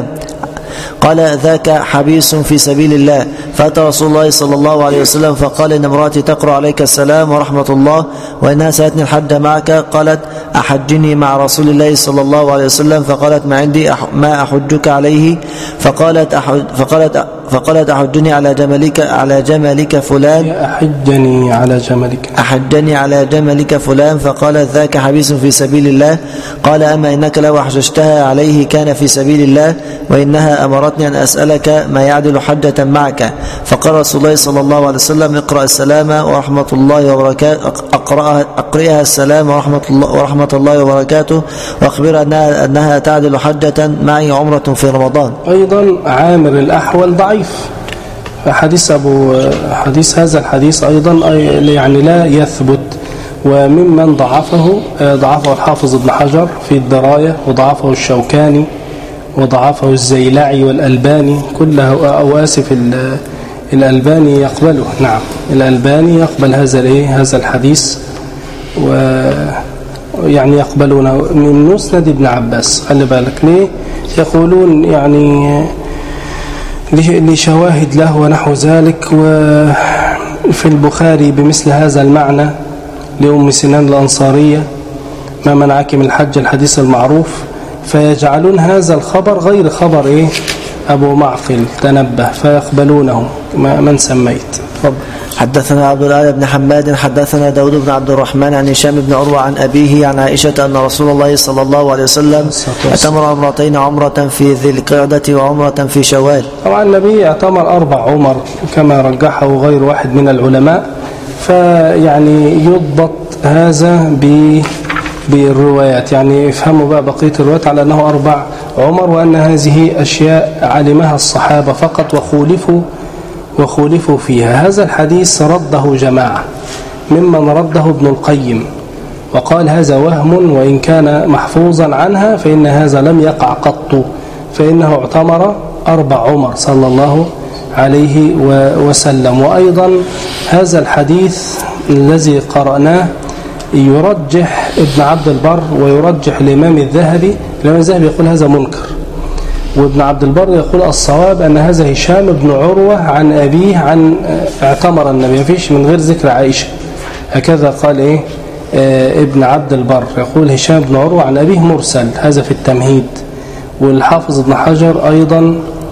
قال ذاك حبيس في سبيل الله. فأتى رسول الله صلى الله عليه وسلم فقال إن امرأتي تقرأ عليك السلام ورحمة الله وإنها سأتني الحج معك. قالت أحجني مع رسول الله صلى الله عليه وسلم، فقالت ما عندي أح ما أحجك عليه، فقالت أحج فقالت فقالت أحجني على جملك على جملك فلان أحجني على جملك أحجني على جملك فلان، فقال ذاك حبيس في سبيل الله. قال أما إنك لو أحججتها عليه كان في سبيل الله، وإنها أمرتني أن أسألك ما يعدل حجة معك. فقال رسول الله صلى الله عليه وسلم اقرأ السلام ورحمة الله وبركاته أقرأها أقرئها السلام ورحمة الله ورحمة الله وبركاته، وأخبرها أنها, أنها تعدل حجة معي عمرة في رمضان. أيضا عامر الأحول ضعيف، حديث أبو حديث هذا الحديث أيضا يعني لا يثبت، وممن ضعفه ضعفه الحافظ ابن حجر في الدراية، وضعفه الشوكاني، وضعفه الزيلعي والألباني كله، أو آسف الألباني يقبله. نعم الألباني يقبل هذا الايه هذا الحديث، ويعني يقبلونه من مسند ابن عباس. خلي بالك ليه يقولون يعني لشواهد له ونحو ذلك. وفي البخاري بمثل هذا المعنى لأم سنان الأنصارية ما منعك من الحج، الحديث المعروف، فيجعلون هذا الخبر غير خبر إيه أبو معقل تنبه فيقبلونه من سميت. تفضل. حدثنا عبد الأعلى بن حماد حدثنا داود بن عبد الرحمن عن هشام بن عروة عن أبيه عن عائشة أن رسول الله صلى الله عليه وسلم اعتمر عمرتين، عمرة في ذي القعدة وعمرة في شوال. طبعا النبي اعتمر أربع عمر كما رجحه غير واحد من العلماء، فيعني يضبط هذا بالروايات، يعني افهموا بقى بقية الروايات على أنه أربع عمر، وأن هذه أشياء علمها الصحابة فقط وخولفوا وخولفوا فيها. هذا الحديث رده جماعة ممن رده ابن القيم وقال هذا وهم، وإن كان محفوظا عنها فإن هذا لم يقع قط، فإنه اعتمر أربع عمر صلى الله عليه وسلم. وأيضا هذا الحديث الذي قرأناه يرجح ابن عبد البر ويرجح الإمام الذهبي. الإمام الذهبي يقول هذا منكر، وابن عبد البر يقول الصواب أن هذا هشام بن عروة عن أبيه عن اعتمر النبي، فيش من غير ذكر عائشة. هكذا قال إيه آه ابن عبد البر، يقول هشام بن عروة عن أبيه مرسل، هذا في التمهيد. والحافظ ابن حجر أيضا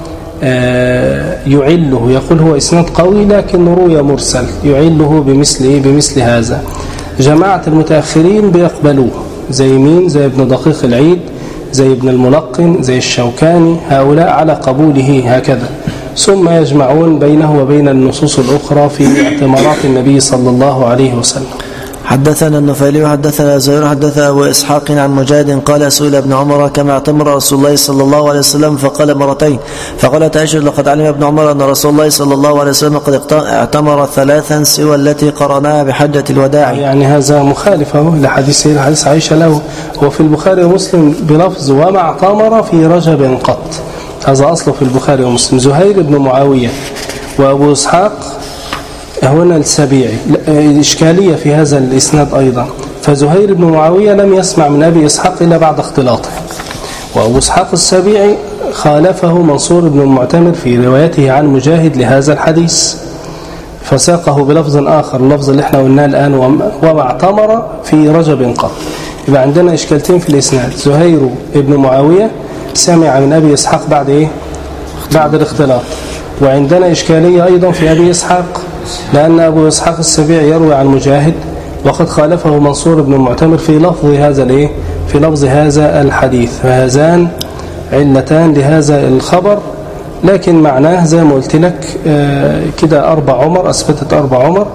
آه يعله، يقول هو إسناد قوي لكن روي مرسل، يعله بمثل إيه بمثل هذا. جماعة المتأخرين بيقبلوه، زي مين؟ زي ابن دقيق العيد، زي ابن الملقن، زي الشوكاني، هؤلاء على قبوله هكذا. ثم يجمعون بينه وبين النصوص الأخرى في اعتمارات النبي صلى الله عليه وسلم. حدثنا النفيلي حدثنا زهير حدث أبو إسحاق عن مجاهد قال سئل ابن عمر كما اعتمر رسول الله صلى الله عليه وسلم فقال مرتين، فقالت عائشة لقد علم ابن عمر أن رسول الله صلى الله عليه وسلم قد اعتمر ثلاثا سوى التي قرأناها بحجة الوداع. يعني هذا مخالف لحديث حديث عائشة له، وفي البخاري ومسلم بلفظ وما اعتمر في رجب قط، هذا أصله في البخاري ومسلم. زهير بن معاوية وأبو إسحاق هنا السبيعي، إشكالية في هذا الإسناد أيضا، فزهير بن معاوية لم يسمع من أبي إسحاق إلا بعد اختلاطه، وأبو إسحاق السبيعي خالفه منصور بن المعتمر في روايته عن مجاهد لهذا الحديث، فساقه بلفظ آخر، اللفظ اللي احنا قلناه الآن وما اعتمر في رجب قط. يبقى عندنا إشكالتين في الإسناد، زهير بن معاوية سمع من أبي إسحاق بعد إيه؟ بعد الاختلاط. وعندنا إشكالية أيضا في أبي إسحاق، لأن أبو إسحاق السبيعي يروي عن مجاهد وقد خالفه منصور بن المعتمر في لفظ هذا الإيه؟ في لفظ هذا الحديث. فهذان علتان لهذا الخبر، لكن معناه زي ما قلت لك كده أربع عمر، أثبتت أربع عمر،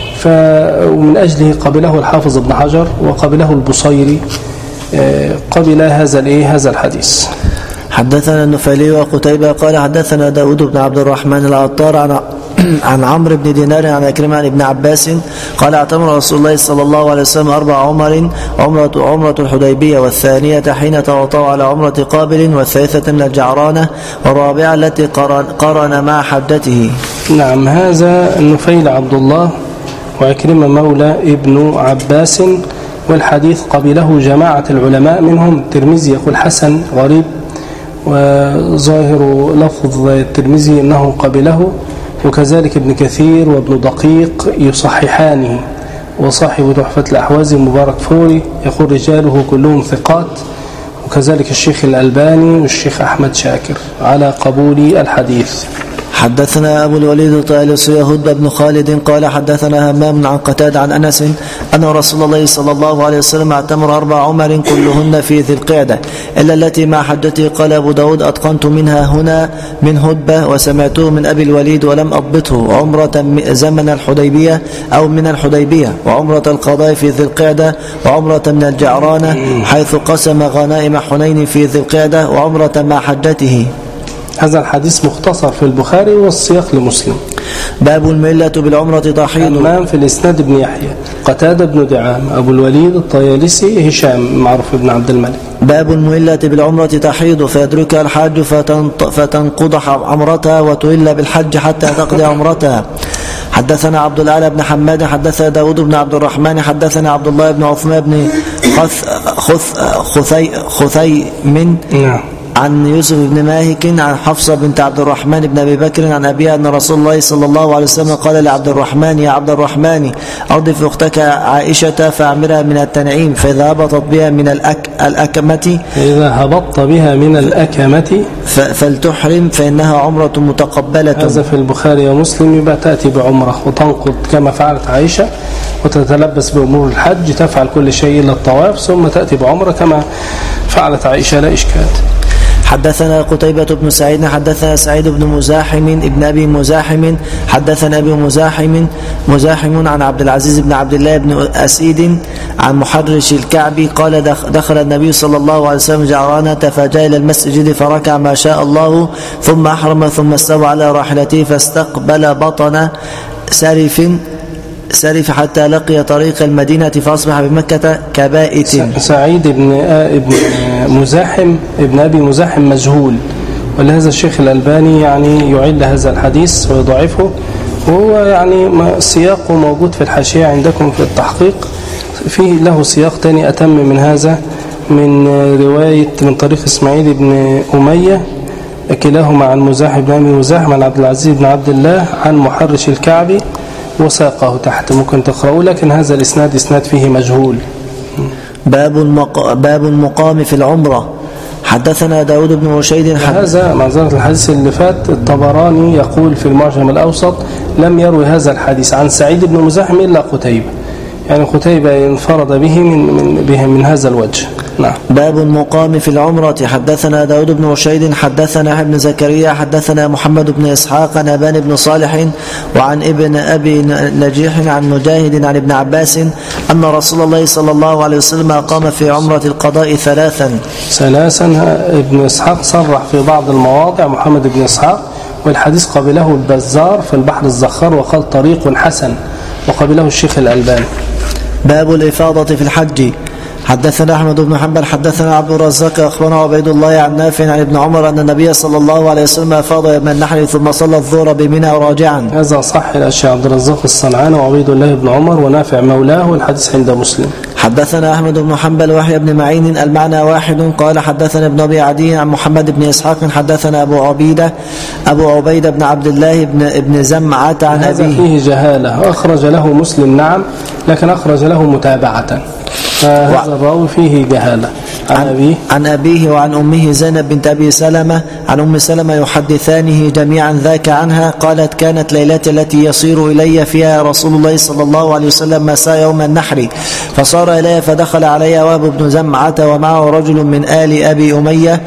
ومن أجله قبله الحافظ ابن حجر وقبله البصيري، قبل هذا الإيه؟ هذا الحديث. حدثنا النفيلي وقتيبة قال حدثنا داود بن عبد الرحمن العطار عن عن عمرو بن دينار عن أكرمة عن ابن عباس قال اعتمر رسول الله صلى الله عليه وسلم أربع عمر، عمرة, عمرة الحديبية، والثانية حين توطأ على عمرة قابل، والثالثة من الجعرانة، والرابعة التي قرن, قرن مع حدته. نعم، هذا النفيل عبد الله وأكرمة مولى ابن عباس، والحديث قبله جماعة العلماء منهم الترمذي يقول حسن غريب، وظاهر لفظ الترمذي أنه قبله، وكذلك ابن كثير وابن دقيق يصححانه، وصاحب تحفة الأحوازي مبارك فوري يقول رجاله كلهم ثقات، وكذلك الشيخ الألباني والشيخ أحمد شاكر على قبول الحديث. حدثنا أبو الوليد الطيالسي هدى بن خالد قال حدثنا همام عن قتادة عن أنس أن رسول الله صلى الله عليه وسلم اعتمر أربع عمر كلهن في ذي القعدة إلا التي مع حجته. قال أبو داود أتقنت منها هنا من هدبة وسمعته من أبي الوليد ولم أضبطه، عمرة زمن الحديبية أو من الحديبية، وعمرة القضاء في ذي القعدة، وعمرة من الجعرانة حيث قسم غنائم حنين في ذي القعدة، وعمرة مع حجته. هذا الحديث مختصر في البخاري والسياق لمسلم. باب الملة بالعمرة تحيض. همام في الإسناد ابن يحيى، قتادة بن دعام، أبو الوليد الطيالسي، هشام معروف ابن عبد الملك. باب الملة بالعمرة تحيض فيدركها الحاج فتنقض عمرتها وتهل بالحج حتى تقضي عمرتها. حدثنا عبد الأعلى بن حماد حدثنا داود بن عبد الرحمن حدثنا عبد الله بن عثمان بن خث خث خثي خثي من عن يوسف بن ماهك عن حفصة بنت عبد الرحمن بن أبي بكر عن أبيها أن رسول الله صلى الله عليه وسلم قال لعبد الرحمن يا عبد الرحمن أضف أختك عائشة فأعمرها من التنعيم فإذا هبطت بها من الأك الأكمة إذا هبطت بها من الأكمة فلتحرم فإنها عمرة متقبلة. هذا في البخاري ومسلم. يبقى تأتي بعمرة وتنقض كما فعلت عائشة وتتلبس بأمور الحج، تفعل كل شيء إلا الطواف، ثم تأتي بعمرة كما فعلت عائشة لا إشكال. حدثنا قتيبة بن سعيد حدثنا سعيد بن مزاحم ابن أبي مزاحم حدثنا أبي مزاحم مزاحم عن عبد العزيز بن عبد الله بن أسيد عن محرش الكعبي قال دخل النبي صلى الله عليه وسلم جعرانة فجاء إلى المسجد فركع ما شاء الله ثم أحرم ثم استوى على راحلته فاستقبل بطن سرف سرف حتى لقي طريق المدينة فأصبح بمكة كبائت. سعيد بن ابن مزاحم ابن أبي مزاحم مجهول، ولهذا الشيخ الألباني يعني يعل هذا الحديث ويضعفه، وهو يعني سياقه موجود في الحاشية عندكم في التحقيق، فيه له سياق تاني أتم من هذا من رواية من طريق إسماعيل بن أمية كلاهما عن مزاحم بن أبي مزاحم عن عبد العزيز بن عبد الله عن محرش الكعبي وساقه تحت، ممكن تقرأه، لكن هذا الإسناد إسناد فيه مجهول. باب المق... باب المقام في العمرة. حدثنا داود بن رشيد حد... هذا معذرة الحديث اللي فات الطبراني يقول في المعجم الأوسط لم يروي هذا الحديث عن سعيد بن مزاحم إلا قتيبة، يعني قتيبة انفرد به من من, به من هذا الوجه. نعم. باب المقام في العمرة. حدثنا داود بن رشيد حدثنا ابن زكريا حدثنا محمد بن إسحاق عن أبان بن صالح وعن ابن أبي نجيح عن مجاهد عن ابن عباس أن رسول الله صلى الله عليه وسلم قام في عمرة القضاء ثلاثا ثلاثا ابن إسحاق صرح في بعض المواضع محمد بن إسحاق، والحديث قبله البزار في البحر الزخار وقال طريق حسن، وقبله الشيخ الألباني. باب الإفاضة في الحج. حدثنا أحمد بن حنبل حدثنا عبد الرزاق أخبرنا عبيد الله عن نافع عن ابن عمر أن النبي صلى الله عليه وسلم أفاض يوم النحر ثم صلى الظهر بمنى راجعا. هذا صح الأشياء عبد الرزاق الصنعاني وعبيد الله بن عمر ونافع مولاه، والحديث عند مسلم. حدثنا أحمد بن حنبل ويحيى بن معين المعنى واحد. قال حدثنا ابن أبي عدي عن محمد بن إسحاق حدثنا أبو عبيدة أبو عبيدة بن عبد الله بن ابن زمعة عن هذا أبيه. فيه جهالة، أخرج له مسلم نعم، لكن أخرج له متابعة، فهذا الراوي فيه جهالة. عن أبيه عن أبيه وعن أمه زينب بنت أبي سلمة عن أم سلمة يحدثانه جميعا ذاك عنها قالت كانت ليلة التي يصير إلي فيها رسول الله صلى الله عليه وسلم مساء يوم النحر، فصار إلي فدخل علي وهب بن زمعة ومعه رجل من آل أبي أمية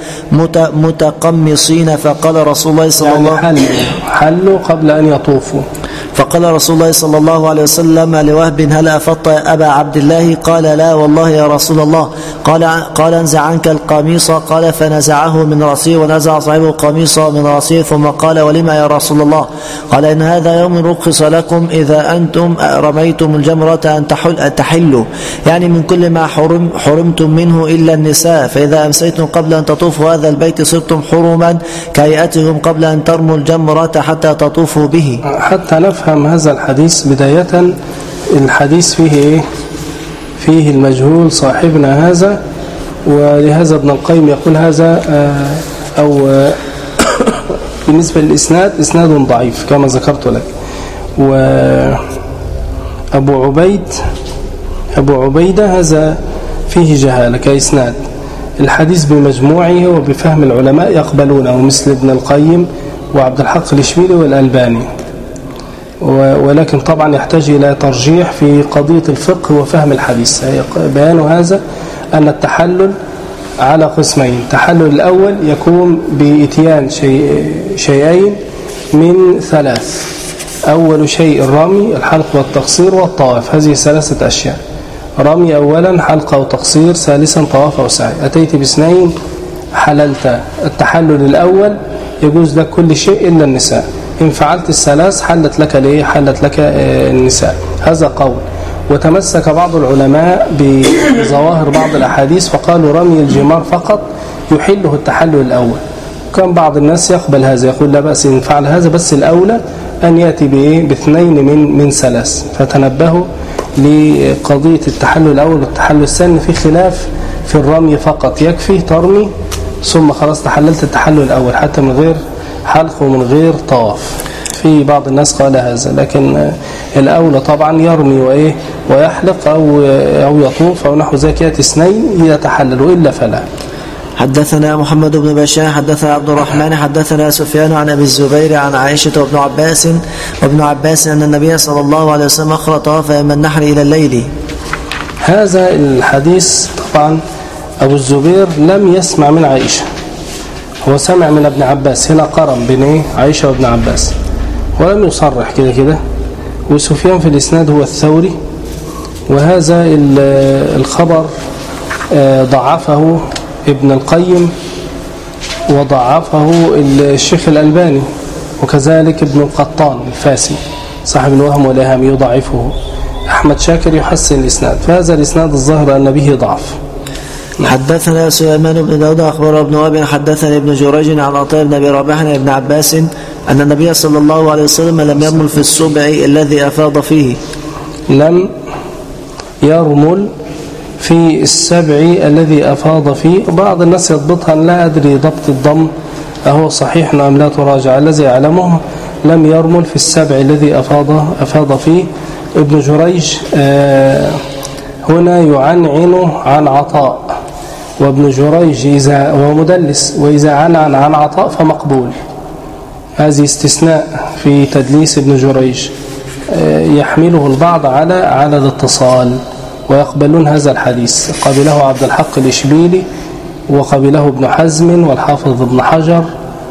متقمصين، فقال رسول الله صلى الله عليه وسلم حلوا قبل أن يطوفوا، فقال رسول الله صلى الله عليه وسلم لوهب هل أفضت أبا عبد الله؟ قال لا والله يا رسول الله. قال قال انزع عنك القميص. قال فنزعه من رأسه ونزع صاحبه القميص من رأسه ثم قال ولما يا رسول الله؟ قال إن هذا يوم رخص لكم إذا أنتم رميتم الجمرة أن تحلوا، يعني من كل ما حرم حرمتم منه إلا النساء، فإذا أمسيتم قبل أن تطوفوا هذا البيت صرتم حرما كهيئتهم قبل أن ترموا الجمرة حتى تطوفوا به. حتى نفهم هذا الحديث بداية، الحديث فيه إيه؟ فيه المجهول صاحبنا هذا، ولهذا ابن القيم يقول هذا أو بالنسبة للإسناد إسناد ضعيف كما ذكرت لك. وأبو عبيد أبو عبيدة هذا فيه جهالة كإسناد. الحديث بمجموعه وبفهم العلماء يقبلونه مثل ابن القيم وعبد الحق الإشبيلي والألباني، ولكن طبعا يحتاج إلى ترجيح في قضية الفقه وفهم الحديث. بيان هذا أن التحلل على قسمين. التحلل الأول يكون بإتيان شيء شيئين من ثلاث. أول شيء الرمي، الحلق والتقصير والطواف، هذه ثلاثة أشياء. رمي أولا، حلق وتقصير ثالثا، طواف وسعي. أتيت باثنين حللت. التحلل الأول يجوز لك كل شيء إلا النساء، إن فعلت الثلاث حلت لك ليه؟ حلت لك النساء. هذا قول. وتمسك بعض العلماء بظواهر بعض الأحاديث فقالوا رمي الجمار فقط يحله التحلل الأول. كان بعض الناس يقبل هذا، يقول لا بأس إن فعل هذا، بس الأولى أن يأتي بإيه؟ باثنين من من ثلاث. فتنبهوا لقضية التحلل الأول والتحلل الثاني. في خلاف في الرمي فقط، يكفي ترمي ثم خلاص تحللت التحلل الأول حتى من غير حلق ومن غير طواف. في بعض الناس قال هذا، لكن الأولى طبعا يرمي وإيه ويحلق أو أو يطوف أو نحو ذلك يأتي اثنين يتحلل، إلا فلا. حدثنا محمد بن بشار حدثنا عبد الرحمن حدثنا سفيان عن أبي الزبير عن عائشة وابن عباس وابن عباس أن النبي صلى الله عليه وسلم أخر طواف يوم النحر إلى الليل. هذا الحديث طبعا أبو الزبير لم يسمع من عائشة، هو سمع من ابن عباس، هنا قرن بين إيه؟ عائشة وابن عباس، ولم يصرح كده كده. وسفيان في الإسناد هو الثوري، وهذا الخبر ضعفه ابن القيم وضعفه الشيخ الألباني، وكذلك ابن القطان الفاسي صاحب الوهم والإيهام يضعفه. أحمد شاكر يحسن الإسناد، فهذا الإسناد الظاهر أن به ضعف. حدثنا سليمان بن داود أخبر ابن وهب حدثني ابن جريج عن عطاء بن أبي رباح عن ابن عباس أن النبي صلى الله عليه وسلم لم يرمل في السبع الذي أفاض فيه. لم يرمل في السبع الذي أفاض فيه. بعض الناس يضبطها، لا أدري ضبط الضم أهو صحيح أم لا، تراجع. الذي يعلمه لم يرمل في السبع الذي أفاض أفاض فيه. ابن جريج آه هنا يعنعن عن عطاء، وابن جريج إذا هو مدلس، وإذا عنعن عن عطاء فمقبول. هذه استثناء في تدليس ابن جريج، آه يحمله البعض على على الاتصال ويقبلون هذا الحديث. قبله عبد الحق الإشبيلي، وقبله ابن حزم والحافظ ابن حجر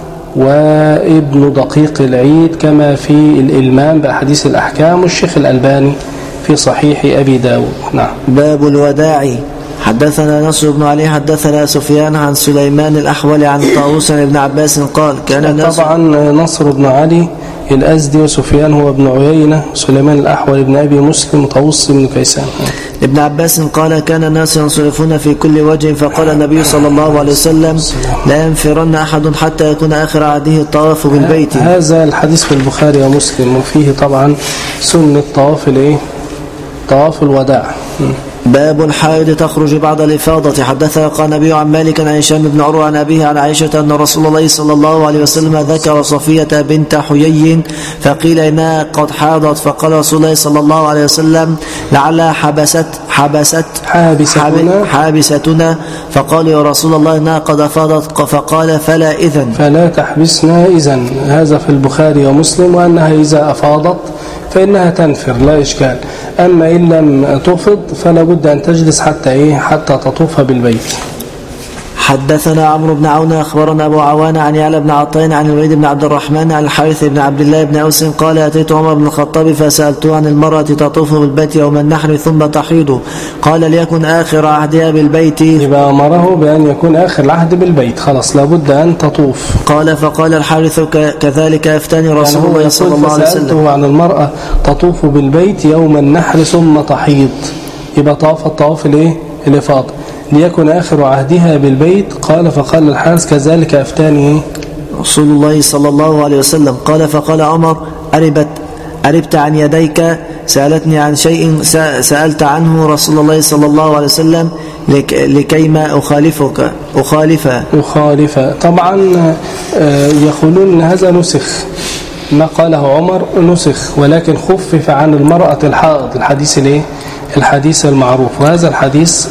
وابن دقيق العيد، كما في الإلمام بأحاديث الأحكام، والشيخ الألباني في صحيح أبي داود. نعم. باب الوداع. حدثنا نصر بن علي حدثنا سفيان عن سليمان الأحول عن طاووس عن ابن عباس قال كان طبعا نصر بن علي الأزدي، وسفيان هو ابن عيينة، وسليمان الأحول ابن أبي مسلم، وطاووس بن كيسان. ابن عباس قال كان الناس ينصرفون في كل وجه، فقال النبي صلى الله عليه وسلم لا ينفرن أحد حتى يكون آخر عهده الطواف بالبيت. هذا الحديث في البخاري ومسلم، وفيه طبعا سنة طواف الايه طواف الوداع. باب الحائض تخرج بعد الإفاضة. حدثنا قال النبي عن مالك عن هشام بن عروة عن أبيه عن عائشة أن رسول الله صلى الله عليه وسلم ذكر صفية بنت حيي فقيل إنها قد حاضت، فقال رسول الله صلى الله عليه وسلم لعلها حبست حبست حابستنا, حابستنا فقالوا يا رسول الله إنها قد أفاضت، فقال فلا إذن فلا تحبسنا إذن. هذا في البخاري ومسلم، وأنها إذا أفاضت فإنها تنفر لا إشكال، أما إن لم تفض فلا بد أن تجلس حتى إيه حتى تطوف بالبيت. حدثنا عمرو بن عون أخبرنا أبو عوان عن يعلى بن عطين عن الوليد بن عبد الرحمن عن الحارث بن عبد الله بن أوس قال أتيت عمر بن الخطاب فسألته عن المرأة تطوف بالبيت يوم النحر ثم تحيض، قال ليكن آخر عهدها بالبيت. يبقى أمره بأن يكون آخر العهد بالبيت، خلاص لابد أن تطوف. قال فقال الحارث كذلك أفتاني رسول الله صلى الله عليه وسلم. سألته عن المرأة تطوف بالبيت يوم النحر ثم تحيض، يبقى طواف الطواف الايه الإفاضة، ليكن آخر عهدها بالبيت. قال فقال الحارث كذلك أفتاني رسول الله صلى الله عليه وسلم. قال فقال عمر أربت أربت عن يديك، سألتني عن شيء سألت عنه رسول الله صلى الله عليه وسلم لكيما أخالفك أخالفا أخالفا. طبعا يقولون أن هذا نسخ، ما قاله عمر نسخ، ولكن خفف عن المرأة الحائض، الحديث الايه الحديث المعروف. وهذا الحديث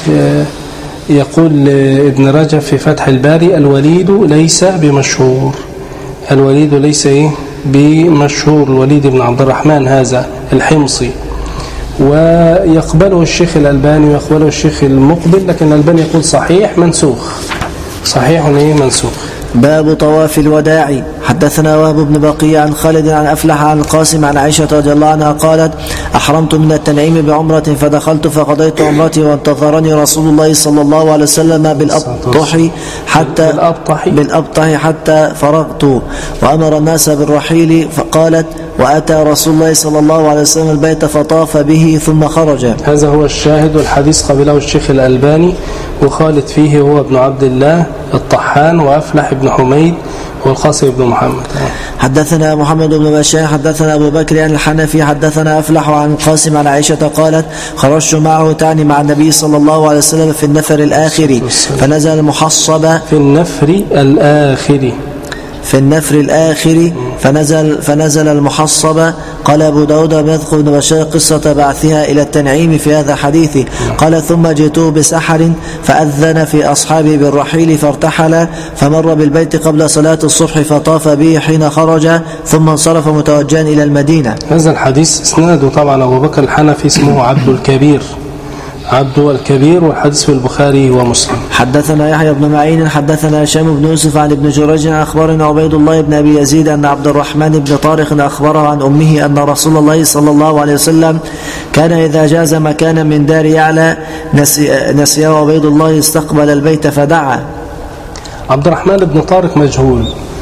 يقول ابن رجب في فتح الباري الوليد ليس بمشهور، الوليد ليس ايه بمشهور، الوليد بن عبد الرحمن هذا الحمصي، ويقبله الشيخ الألباني ويقبله الشيخ المقبل، لكن الألباني يقول صحيح منسوخ، صحيح ايه منسوخ. باب طواف الوداع. حدثنا وهب بن بقية عن خالد عن أفلح عن القاسم عن عائشة رضي الله عنها قالت أحرمت من التنعيم بعمرة فدخلت فقضيت عمرتي وانتظرني رسول الله صلى الله عليه وسلم بالأبطح حتى بالأبطح, بالأبطح حتى فرغت وأمر الناس بالرحيل، فقالت وأتى رسول الله صلى الله عليه وسلم البيت فطاف به ثم خرج. هذا هو الشاهد، والحديث قبله الشيخ الألباني، وخالد فيه هو ابن عبد الله الطحان وأفلح بن حميد والقاسم بن محمد. حدثنا محمد بن بشار حدثنا أبو بكر عن الحنفي حدثنا أفلح عن القاسم عن عائشة قالت خرجت معه تعني مع النبي صلى الله عليه وسلم في النفر الآخر فنزل المحصب في النفر الآخر في النفر الآخر فنزل فنزل المحصب. قال أبو داود يذكر ابن بشار قصة بعثها إلى التنعيم في هذا حديثه. قال ثم جئته بسحر فأذن في أصحابه بالرحيل فارتحل فمر بالبيت قبل صلاة الصبح فطاف به حين خرج ثم انصرف متوجها إلى المدينة. هذا الحديث اسناده طبعا أبو بكر الحنفي اسمه عبد الكبير عبد الكبير والحديث في البخاري ومسلم. حدثنا يحيى بن معين حدثنا هشام بن يوسف عن ابن جريج أخبرنا عبيد الله بن أبي يزيد أن عبد الرحمن بن طارق أخبره عن أمه أن رسول الله صلى الله عليه وسلم كان إذا جاز مكانا من دار يعلى نسي نسيه عبيد الله استقبل البيت فدعا. عبد الرحمن بن طارق مجهول.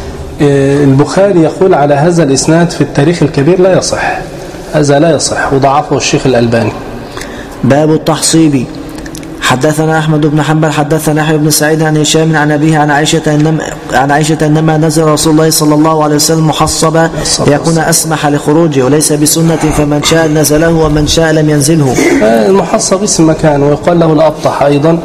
البخاري يقول على هذا الإسناد في التاريخ الكبير لا يصح، هذا لا يصح وضعفه الشيخ الألباني. باب التحصيب. حدثنا أحمد بن حنبل حدثنا يحيى بن سعيد عن هشام عن أبيه عن عائشة إنما عن عائشة إنما نزل رسول الله صلى الله عليه وسلم محصبا ليكون أسمح لخروجه وليس بسنة فمن شاء نزله ومن شاء لم ينزله. المحصب اسم مكان ويقال له الأبطح أيضا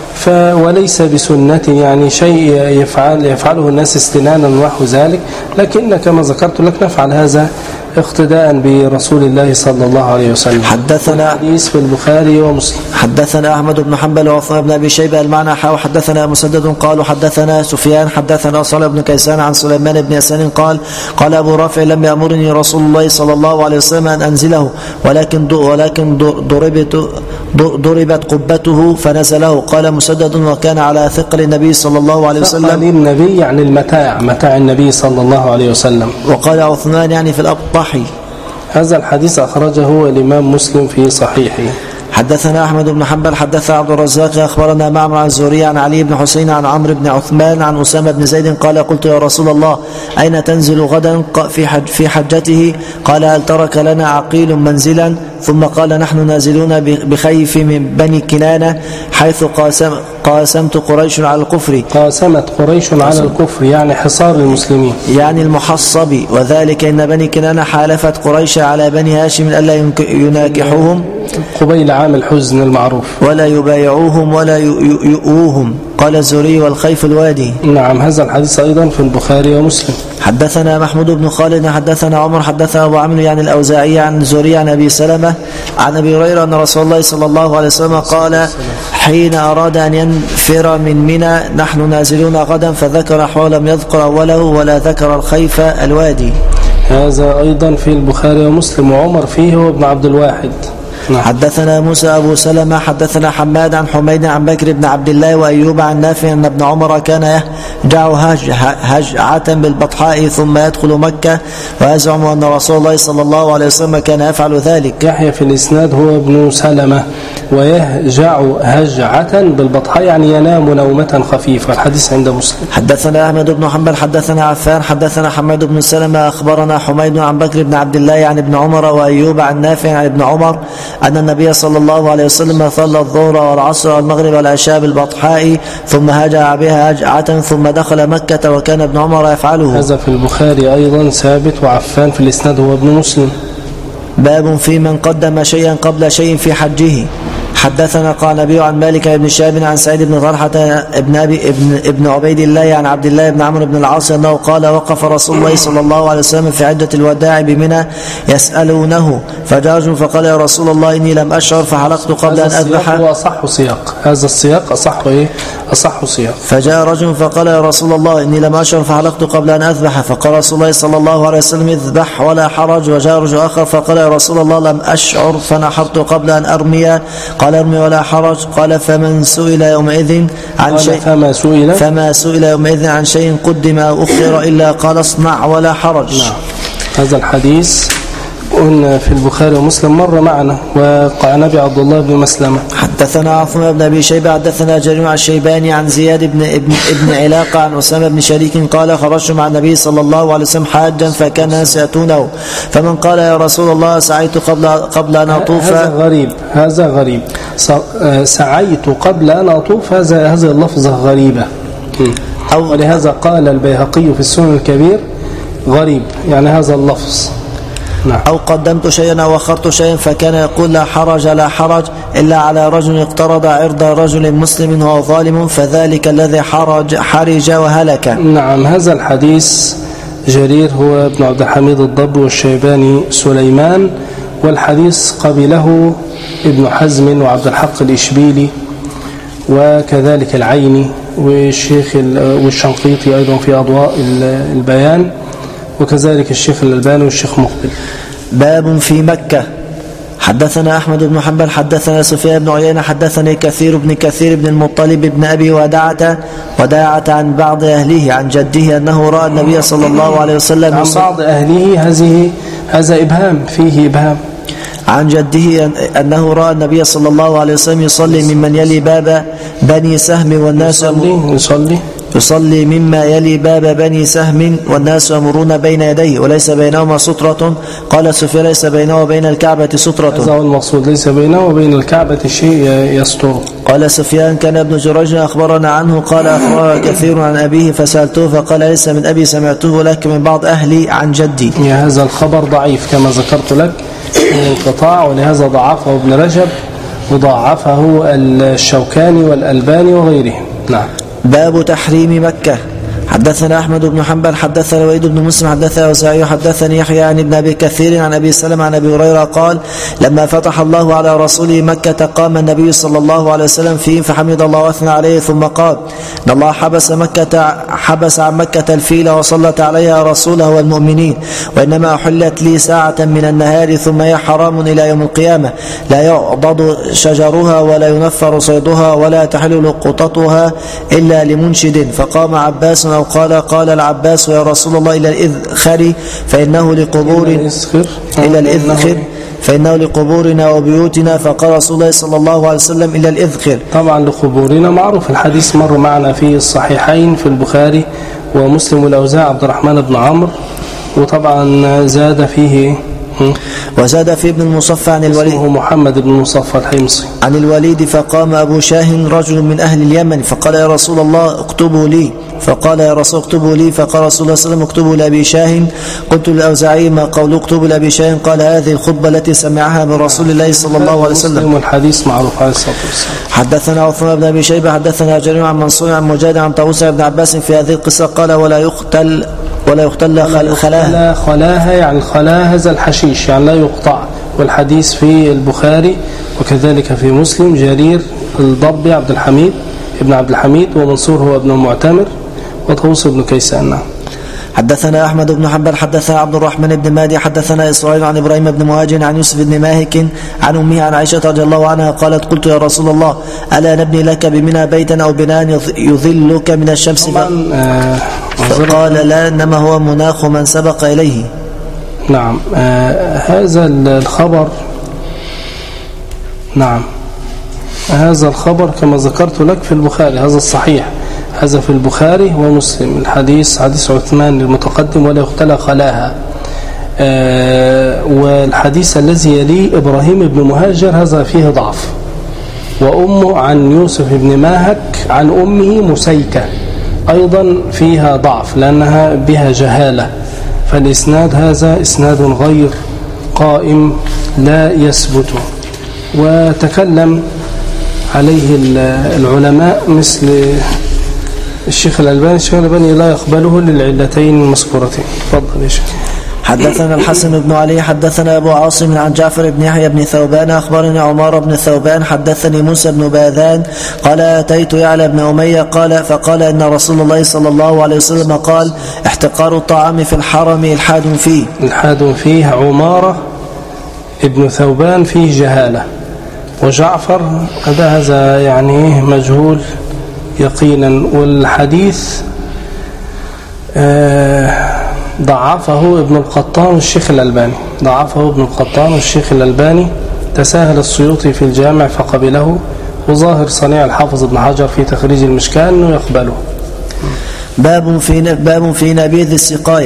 وليس بسنة يعني شيء يفعل يفعله الناس استنانا ونحو ذلك، لكن كما ذكرت لك نفعل هذا اقتداء برسول الله صلى الله عليه وسلم. حدثنا حديث في البخاري ومسلم. حدثنا أحمد بن حنبل وعثمان بن أبي شيبة المعنى حاو حدثنا مسدد قالوا حدثنا سفيان حدثنا صالح بن كيسان عن سليمان بن يسار قال قال أبو رافع لم يأمرني رسول الله صلى الله عليه وسلم أن أنزله ولكن ولكن ضربت ضربت قبته فنزله. قال مسدد وكان على ثقل النبي صلى الله عليه وسلم. ثقل النبي يعني المتاع متاع النبي صلى الله عليه وسلم. وقال عثمان يعني في الأبطح. هذا الحديث أخرجه الإمام مسلم في صحيحه. حدثنا أحمد بن حنبل حدثنا عبد الرزاق أخبرنا معمر عن الزهري عن علي بن حسين عن عمرو بن عثمان عن أسامة بن زيد قال قلت يا رسول الله أين تنزل غدا في حج في حجته؟ قال هل ترك لنا عقيل منزلا؟ ثم قال نحن نازلون بخيف من بني كنانة حيث قاسم قاسمت قريش على الكفر. قاسمت قريش على الكفر يعني حصار المسلمين يعني المحصب، وذلك إن بني كنانة حالفت قريش على بني هاشم ألا يناكحوهم قبيل عام الحزن المعروف ولا يبايعوهم ولا يؤوهم. قال الزهري والخيف الوادي. نعم هذا الحديث أيضا في البخاري ومسلم. حدثنا محمود بن خالد حدثنا عمر حدثنا أبو عمرو يعني الأوزاعي عن الزهري عن أبي سلمة عن أبي هريرة أن رسول الله صلى الله عليه وسلم قال حين أراد أن ينفر من منى نحن نازلون غدا فذكر أحوال لم يذكر أوله ولا ذكر الخيف الوادي. هذا أيضا في البخاري ومسلم وعمر فيه وابن عبد الواحد. حدثنا موسى أبو سلمة حدثنا حماد عن حميد عن بكر بن عبد الله وأيوب عن نافع أن ابن عمر كان يهجع هجعة بالبطحاء ثم يدخل مكة ويزعم أن رسول الله صلى الله عليه وسلم كان يفعل ذلك. يحيى في الإسناد هو ابن سلمة ويهجع هجعة بالبطحاء يعني ينام نومة خفيفة. الحديث عند مسلم. حدثنا أحمد بن حنبل حدثنا عفان حدثنا حماد بن سلمة أخبرنا حميد عن بكر بن عبد الله عن ابن عمر وأيوب عن نافع عن ابن عمر أن النبي صلى الله عليه وسلم صلى الظهر والعصر والمغرب والعشاء بالبطحاء ثم هجع بها هجعة ثم دخل مكة وكان ابن عمر يفعله. هذا في البخاري أيضا ثابت وعفان في الإسناد هو ابن مسلم. باب في من قدم شيئا قبل شيء في حجه. حدثنا قال نبي عن مالك بن شهاب عن سعيد بن طلحة ابن أبي ابن, ابن عبيد الله عن عبد الله بن عمرو بن العاص أنه قال وقف رسول الله صلى الله عليه وسلم في عدة الوداع بمنى يسألونه فجاء رجل فقال يا رسول الله إني لم أشعر فحلقت قبل أن أذبح. هذا أصح سياق. هذا السياق أصح إيه؟ أصح سياق. فجاء رجل فقال يا رسول الله إني لم أشعر فحلقت قبل أن أذبح فقال رسول الله صلى الله عليه وسلم اذبح ولا حرج. وجاء رجل آخر فقال يا رسول الله لم أشعر فنحرت قبل أن أرمي قال ارمي ولا حرج. قال فمن سئل يومئذ عن شيء فما سئل فما سئل يومئذ عن شيء قدم أو أخر إلا قال اصنع ولا حرج. نعم. هذا الحديث قلنا في البخاري ومسلم مر معنا وقع نبي عبد الله بن مسلمة. حدثنا عثمان بن أبي شيبة حدثنا جرير الشيباني عن زياد بن ابن, ابن علاقة عن أسامة بن شريك قال خرجت مع النبي صلى الله عليه وسلم حاجا فكان الناس يأتونه فمن قال يا رسول الله سعيت قبل قبل أن أطوف. هذا غريب هذا غريب سعيت قبل أن أطوف هذا هذه اللفظة غريبة. ولهذا قال البيهقي في السنن الكبير غريب، يعني هذا اللفظ. نعم. أو قدمت شيئا أو أخرت شيئا، فكان يقول لا حرج لا حرج إلا على رجل اقترض عرض رجل مسلم وهو ظالم، فذلك الذي حرج حرج وهلك. نعم. هذا الحديث جرير هو ابن عبد الحميد الضبي والشيباني سليمان، والحديث قبله ابن حزم وعبد الحق الإشبيلي وكذلك العيني والشيخ والشنقيطي أيضا في أضواء البيان، وكذلك الشيخ الألباني والشيخ مقبل. باب في مكة. حدثنا أحمد بن حنبل حدثنا سفيان بن عيينة حدثني كثير بن كثير بن المطلب بن أبي وداعة وداعة عن بعض أهله عن جده أنه رأى النبي صلى الله عليه وسلم. عن بعض أهله هذه هذا إبهام، فيه إبهام. عن جده أنه رأى النبي صلى الله عليه وسلم يصلي ممن يلي باب بني سهم والناس يصلي يصلي يصلي مما يلي باب بني سهم والناس يمرون بين يديه وليس بينهما سترة. قال سفيان ليس بينه وبين الكعبة سترة. هذا هو المقصود، ليس بينه وبين الكعبة شيء يستره. قال سفيان كان ابن جريج أخبرنا عنه قال أخبرنا كثير عن أبيه فسألته فقال ليس من أبي سمعته لك من بعض أهلي عن جدي. يا هذا الخبر ضعيف كما ذكرت لك انقطاع، ولهذا ضعفه ابن رجب وضعفه الشوكاني والألباني وغيرهم. نعم. باب تحريم مكة. حدثنا أحمد بن حنبل حدثنا الوليد بن مسلم حدثنا أوزاعي حدثني يحيى عن ابن أبي كثير عن أبي سلمة عن أبي هريرة قال لما فتح الله على رسوله مكة قام النبي صلى الله عليه وسلم فيه فحمد الله واثنى عليه ثم قال إن الله حبس مكة حبس عن مكة الفيل وسلط عليها رسوله والمؤمنين، وإنما أحلت لي ساعة من النهار ثم هي حرام إلى يوم القيامة لا يعضد شجرها ولا ينفر صيدها ولا تحل لقطتها إلا لمنشد. فقام عباس أو قال قال العباس يا رسول الله إلى الإذخر فإنه لقبور إلى الإذخر فإنه لقبورنا وبيوتنا. فقال رسول الله صلى الله عليه وسلم إلى الإذخر. طبعا لقبورنا معروف، الحديث مر معنا في الصحيحين في البخاري ومسلم والأوزاع عبد الرحمن بن عمرو، وطبعا زاد فيه وزاد في ابن المصفى عن الوليد اسمه محمد بن المصفى الحمصي عن الوليد فقام أبو شاه رجل من أهل اليمن فقال يا رسول الله اكتبوا لي. فقال يا رسول اكتبوا لي. فقال رسول الله صلى الله عليه وسلم اكتبوا لأبي شاه. قلت للأوزاعي ما قول اكتبوا لأبي شاه؟ قال هذه الخطبة التي سمعها من رسول الله صلى الله عليه وسلم. الحديث معروف عليه الصلاة والسلام. حدثنا عثمان بن أبي شيبة حدثنا جرير عن منصور عن مجاهد عن طاووس بن عباس في هذه القصة قال ولا يقتل ولا يختل خلاها. خلاها يعني خلاها هذا الحشيش يعني لا يقطع، والحديث في البخاري وكذلك في مسلم. جرير الضبي عبد الحميد ابن عبد الحميد، ومنصور هو ابن المعتمر، وطاووس بن كيسان. حدثنا أحمد بن حنبل حدثنا عبد الرحمن بن مهدي حدثنا إسرائيل عن إبراهيم بن مهاجر عن يوسف بن ماهك عن أمه عن عائشة رضي الله عنها قالت قلت يا رسول الله ألا نبني لك بمنى بيتا أو بناء يظلك من الشمس؟ فقال لا إنما هو مناخ من سبق إليه. نعم. آه هذا الخبر نعم هذا الخبر كما ذكرت لك في البخاري، هذا الصحيح، هذا في البخاري ومسلم. الحديث حديث عثمان المتقدم ولا يختلى خلاها. آه والحديث الذي يليه إبراهيم بن مهاجر هذا فيه ضعف، وأمه عن يوسف بن ماهك عن أمه مسيكة أيضا فيها ضعف لأنها بها جهالة، فالإسناد هذا إسناد غير قائم لا يثبت. وتكلم عليه العلماء مثل الشيخ الألباني. الشيخ الألباني لا يقبله للعلتين المذكورتين. تفضل يا شيخ. حدثنا الحسن بن علي حدثنا أبو عاصم عن جعفر بن يحيى بن ثوبان أخبرني عمار بن ثوبان حدثني موسى بن باذان قال أتيت يعلى بن أمية قال فقال إن رسول الله صلى الله عليه وسلم قال احتقار الطعام في الحرم إلحاد فيه. إلحاد فيه. عمارة ابن ثوبان فيه جهالة، وجعفر هذا هذا يعني مجهول يقينا. والحديث آه ضعفه ابن القطان والشيخ الألباني ضعفه ابن القطان والشيخ الألباني. تساهل السيوطي في الجامع فقبله، وظاهر صنيع الحافظ ابن حجر في تخريج المشكاة أنه يقبله. باب في باب في نبيذ السقاية.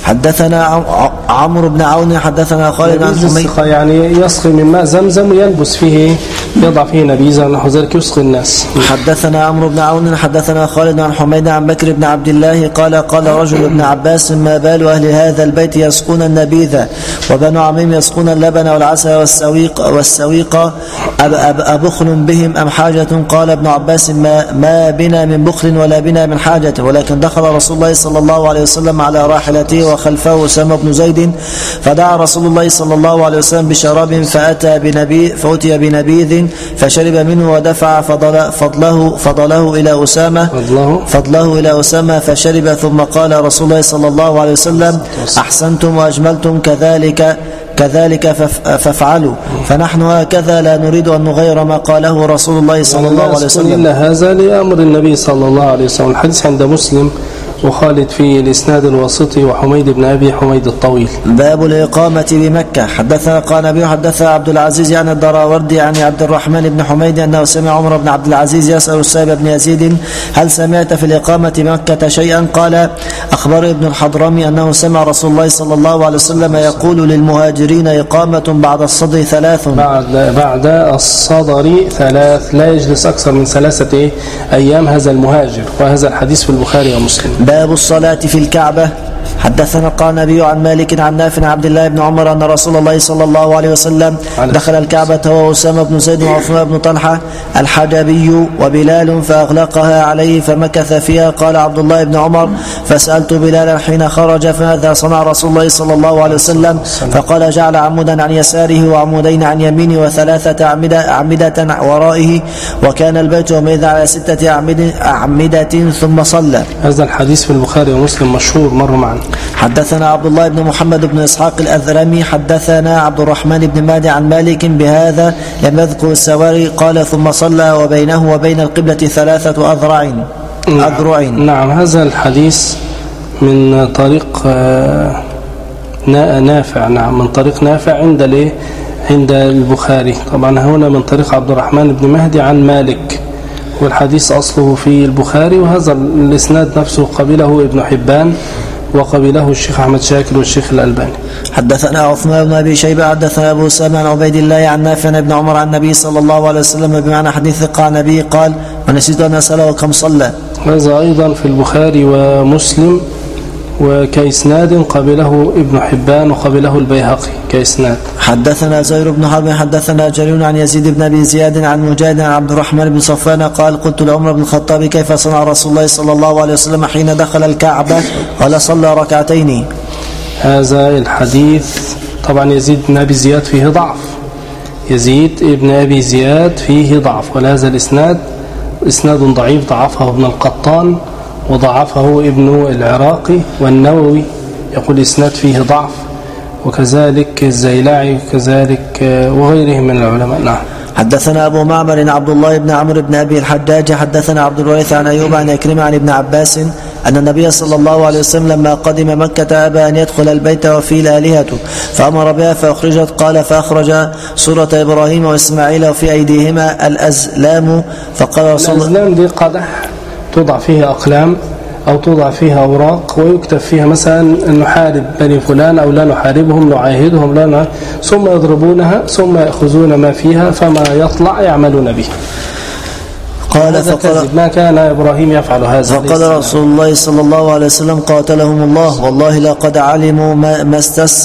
حدثنا عمرو بن عون حدثنا خالد عن حميد يعني يسقي من ماء زمزم ويلبس فيه يضع فيه نبيذا ونحو ذلك يسقي الناس. حدثنا عمرو بن عون حدثنا خالد عن حميد عن بكر بن عبد الله قال قال رجل ابن عباس ما بال أهل هذا البيت يسقون النبيذ وبنو عميم يسقون اللبن والعسل والسويق والسويق أب أب أبخل بهم أم حاجة؟ قال ابن عباس ما, ما بنا من بخل ولا بنا من حاجة، ولكن دخل رسول الله صلى الله عليه وسلم على راحلته وخلفه أسامة بن زيد فدعا رسول الله صلى الله عليه وسلم بشراب فأتى بنبي فأتي بنبيذ فشرب منه ودفع فضل فضله فضله إلى أسامة فضله, فضله إلى أسامة فشرب، ثم قال رسول الله صلى الله عليه وسلم أحسنتم وأجملتم كذلك كذلك فافعلوا، فنحن هكذا لا نريد أن نغير ما قاله رسول الله صلى الله عليه وسلم. إلا هذا لأمر النبي صلى الله عليه وسلم. الحديث عند مسلم وخالد في الإسناد الواسطي وحميد بن أبي حميد الطويل. باب الإقامة بمكة. حدثنا قال نبي حدثنا عبد العزيز عن الدراوردي عن عبد الرحمن بن حميد أنه سمع عمر بن عبد العزيز يسأل السائب بن يزيد هل سمعت في الإقامة بمكة شيئا؟ قال أخبر ابن الحضرمي أنه سمع رسول الله صلى الله عليه وسلم يقول للمهاجرين إقامة بعد الصدر ثلاث بعد, بعد الصدر ثلاث لا يجلس أكثر من ثلاثة أيام هذا المهاجر، وهذا الحديث في البخاري ومسلم. باب الصلاة في الكعبة. حدثنا قال نبي عن مالك عن نافع عبد الله بن عمر أن رسول الله صلى الله عليه وسلم دخل الكعبة هو أسامة بن زيد وعثمان بن طلحة الحجبي وبلال فأغلقها عليه فمكث فيها. قال عبد الله بن عمر فسألت بلالا حين خرج فماذا صنع رسول الله صلى الله عليه وسلم؟ فقال جعل عمودا عن يساره وعمودين عن يمينه وثلاثة أعمدة, أعمدة ورائه، وكان البيت يومئذ على ستة أعمدة ثم صلى. هذا الحديث في البخاري ومسلم مشهور مر معنا. حدثنا عبد الله بن محمد بن إسحاق الأذرمي حدثنا عبد الرحمن بن مهدي عن مالك بهذا لم يذكر السواري. قال ثم صلى وبينه وبين القبلة ثلاثة أذرع. أذرع. نعم هذا الحديث من طريق نافع. نعم من طريق نافع عند الايه عند البخاري. طبعا هنا من طريق عبد الرحمن بن مهدي عن مالك، والحديث أصله في البخاري، وهذا الإسناد نفسه قبله ابن حبان وقبله الشيخ أحمد شاكر والشيخ الألباني. حدثنا عثمان بن أبي شيبة حدثنا أبو سامع عن عبيد الله عن نافع بن عمر عن النبي صلى الله عليه وسلم بمعنى حديث قال النبي قال ونسيت أن أسأله كم صلى. هذا أيضا في البخاري ومسلم وكإسناد قبله ابن حبان وقبله البيهقي كإسناد. حدثنا زهير بن حرب حدثنا جرير عن يزيد بن أبي زياد عن مجاهد عن عبد الرحمن بن صفوان قال قلت لعمر بن الخطاب كيف صنع رسول الله صلى الله عليه وسلم حين دخل الكعبة؟ قال صلى ركعتين. هذا الحديث طبعا يزيد بن أبي زياد فيه ضعف، يزيد بن أبي زياد فيه ضعف، ولهذا الإسناد إسناد ضعيف ضعفه ابن القطان وضعفه ابن العراقي، والنووي يقول إسناد فيه ضعف، وكذلك الزيلعي وكذلك وغيرهم من العلماء. نعم. حدثنا أبو معمر عبد الله بن عمرو بن أبي الحجاج حدثنا عبد الوارث عن أيوب عن إكرمة عن ابن عباس أن النبي صلى الله عليه وسلم لما قدم مكة أبى أن يدخل البيت وفيه الآلهة فأمر بها فأخرجت. قال فأخرج سورة إبراهيم وإسماعيل وفي أيديهما الأزلام. فقال رسول الله الأزلام دي قدح توضع فيها أقلام أو توضع فيها أوراق ويكتب فيها مثلا نحارب بني فلان أو لا نحاربهم نعاهدهم لا نعاهد، ثم يضربونها ثم يأخذون ما فيها فما يطلع يعملون به. قال فقال ما كان إبراهيم يفعل هذا. فقال رسول الله صلى الله عليه وسلم قاتلهم الله والله لقد علموا ما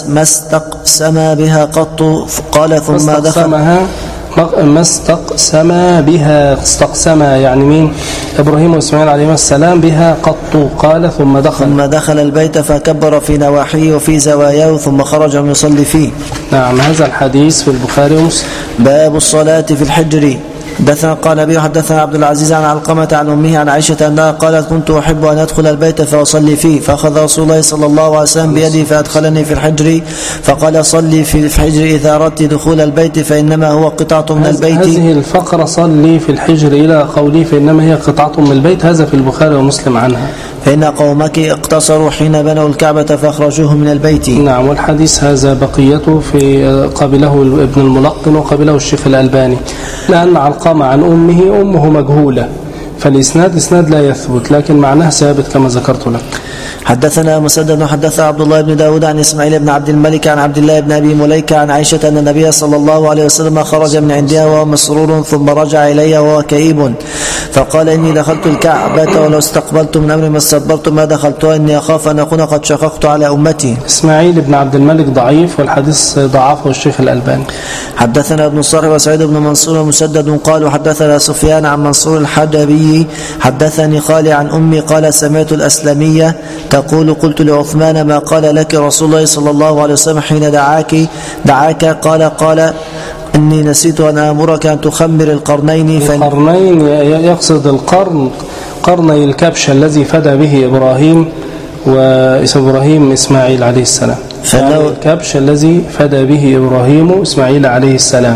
استقسم بها قط. قال ثم دخل ما استقسم بها. استقسم يعني مين؟ إبراهيم وإسماعيل عليهما السلام بها قط. قال ثم دخل ثم دخل البيت فكبر في نواحيه وفي زواياه ثم خرج يصلي فيه. نعم هذا الحديث في البخاري ومسلم. باب الصلاة في الحجر. حدثنا قال نبي حدثنا عبد العزيز عن علقمة عن أمه عن عائشة أنها قالت كنت أحب أن أدخل البيت فأصلي فيه فأخذ رسول الله صلى الله عليه وسلم بيدي فأدخلني في الحجر فقال صلي في الحجر إذا أردت دخول البيت فإنما هو قطعة من البيت. هذه الفقرة صلي في الحجر إلى قولي فإنما هي قطعة من البيت، هذا في البخاري ومسلم عنها. فإن قومك اقتصروا حين بنوا الكعبة فأخرجوه من البيت. نعم والحديث هذا بقيته في قبله ابن الملقن وقبله الشيخ الألباني، لأن علقمة عن أمه أمه مجهولة فالإسناد إسناد لا يثبت، لكن معناه ثابت كما ذكرت لك. حدثنا مسدد حدث عبد الله بن داود عن إسماعيل بن عبد الملك عن عبد الله بن أبي مليكة عن عائشة أن النبي صلى الله عليه وسلم خرج من عندها وهو مسرور ثم رجع إلي وهو كئيب فقال إني دخلت الكعبة ولو استقبلت من أمر ما استدبرت ما دخلتها إني أخاف أن أكون قد شققت على أمتي. إسماعيل بن عبد الملك ضعيف والحديث ضعفه الشيخ الألباني. حدثنا ابن الصالح وسعيد بن منصور ومسدد قالوا حدثنا سفيان عن منصور الحدبي حدثني خالي عن أمي قال سمعت الأسلمية تقول قلت لعثمان ما قال لك رسول الله صلى الله عليه وسلم حين دعاك دعاك قال قال إني نسيت أن آمرك أن تخمر القرنين. القرنين يقصد القرن قرني الكبش الذي فدى به إبراهيم وإبراهيم إسماعيل عليه السلام. يعني الكبش الذي فدى به إبراهيم إسماعيل عليه السلام.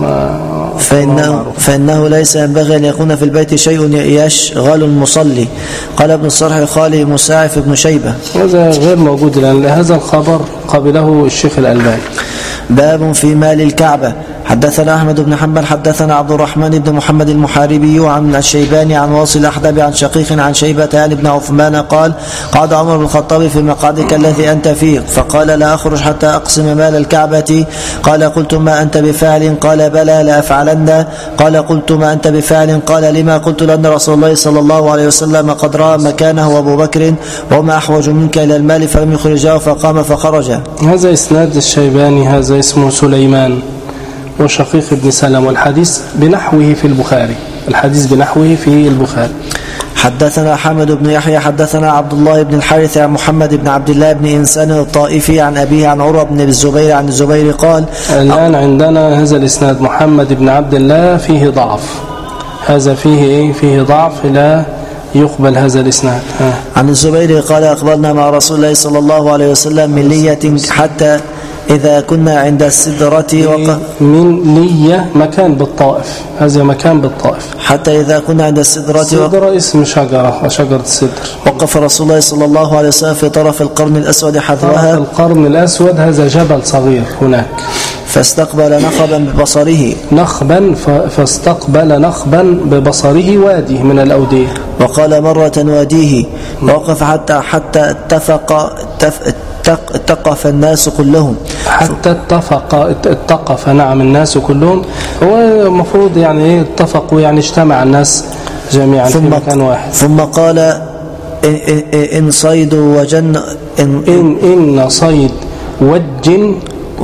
فإنه, فإنه ليس ينبغي أن يكون في البيت شيء يشغل المصلي. قال ابن الصرح خالي مساعف بن شيبة. هذا غير موجود لأن هذا الخبر قبله الشيخ الألباني. باب في مال الكعبة. حدثنا أحمد بن حنبل حدثنا عبد الرحمن بن محمد المحاربي عن الشيباني عن واصل الأحدب عن شقيق عن شيبة عن ابن عثمان قال قعد عمر بن الخطاب في مقعدك الذي أنت فيه فقال لا أخرج حتى أقسم مال الكعبة. قال قلت ما أنت بفاعل؟ قال بلى لأفعلن. قال قلت ما أنت بفاعل؟ قال لما؟ قلت لأن رسول الله صلى الله عليه وسلم قد رأى مكانه أبو بكر وما أحوج منك إلى المال فلم يخرجه فقام فخرج. هذا إسناد الشيباني هذا اسمه سليمان وشقيق بن سلم والحديث بنحوه في البخاري. الحديث بنحوه في البخاري. حدثنا حمد بن يحيى حدثنا عبد الله بن الحارث عن محمد بن عبد الله بن إنسان الطائفي عن أبيه عن عروة بن الزبير عن الزبير قال الآن عندنا هذا الإسناد محمد بن عبد الله فيه ضعف. هذا فيه إيه؟ فيه ضعف لا يقبل هذا الإسناد. عن الزبير قال أقبلنا مع رسول الله صلى الله عليه وسلم من لية حتى إذا كنا عند السدرة وق... من لية مكان بالطائف. هذا مكان بالطائف. حتى إذا كنا عند السدرة السدرة وق... اسم شجرة وشجرة السدر. وقف رسول الله صلى الله عليه وسلم في طرف القرن الأسود حذوها. القرن الأسود هذا جبل صغير هناك. فاستقبل نخبا ببصره نخبا ف... فاستقبل نخبا ببصره وادي من الأودية. وقال مرة واديه. ووقف حتى حتى اتفق اتفق اتقف الناس كلهم. حتى اتفق اتقف نعم الناس كلهم. هو المفروض يعني ايه اتفقوا يعني اجتمع الناس جميعا في مكان واحد. ثم قال إن, إن, إن صيد وجن إن, إن, إن صيد وجن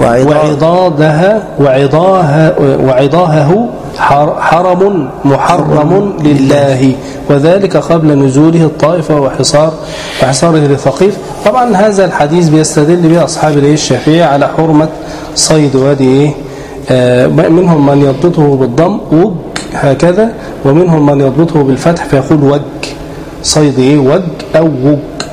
وعضادها وعضاها وعضاهه حرم محرم لله وذلك قبل نزوله الطائفة وحصار وحصاره لثقيف. طبعا هذا الحديث بيستدل به أصحاب الشافعية على حرمة صيد وادي آه منهم من يضبطه بالضم وج هكذا ومنهم من يضبطه بالفتح فيقول وج صيد ايه وج أو وج.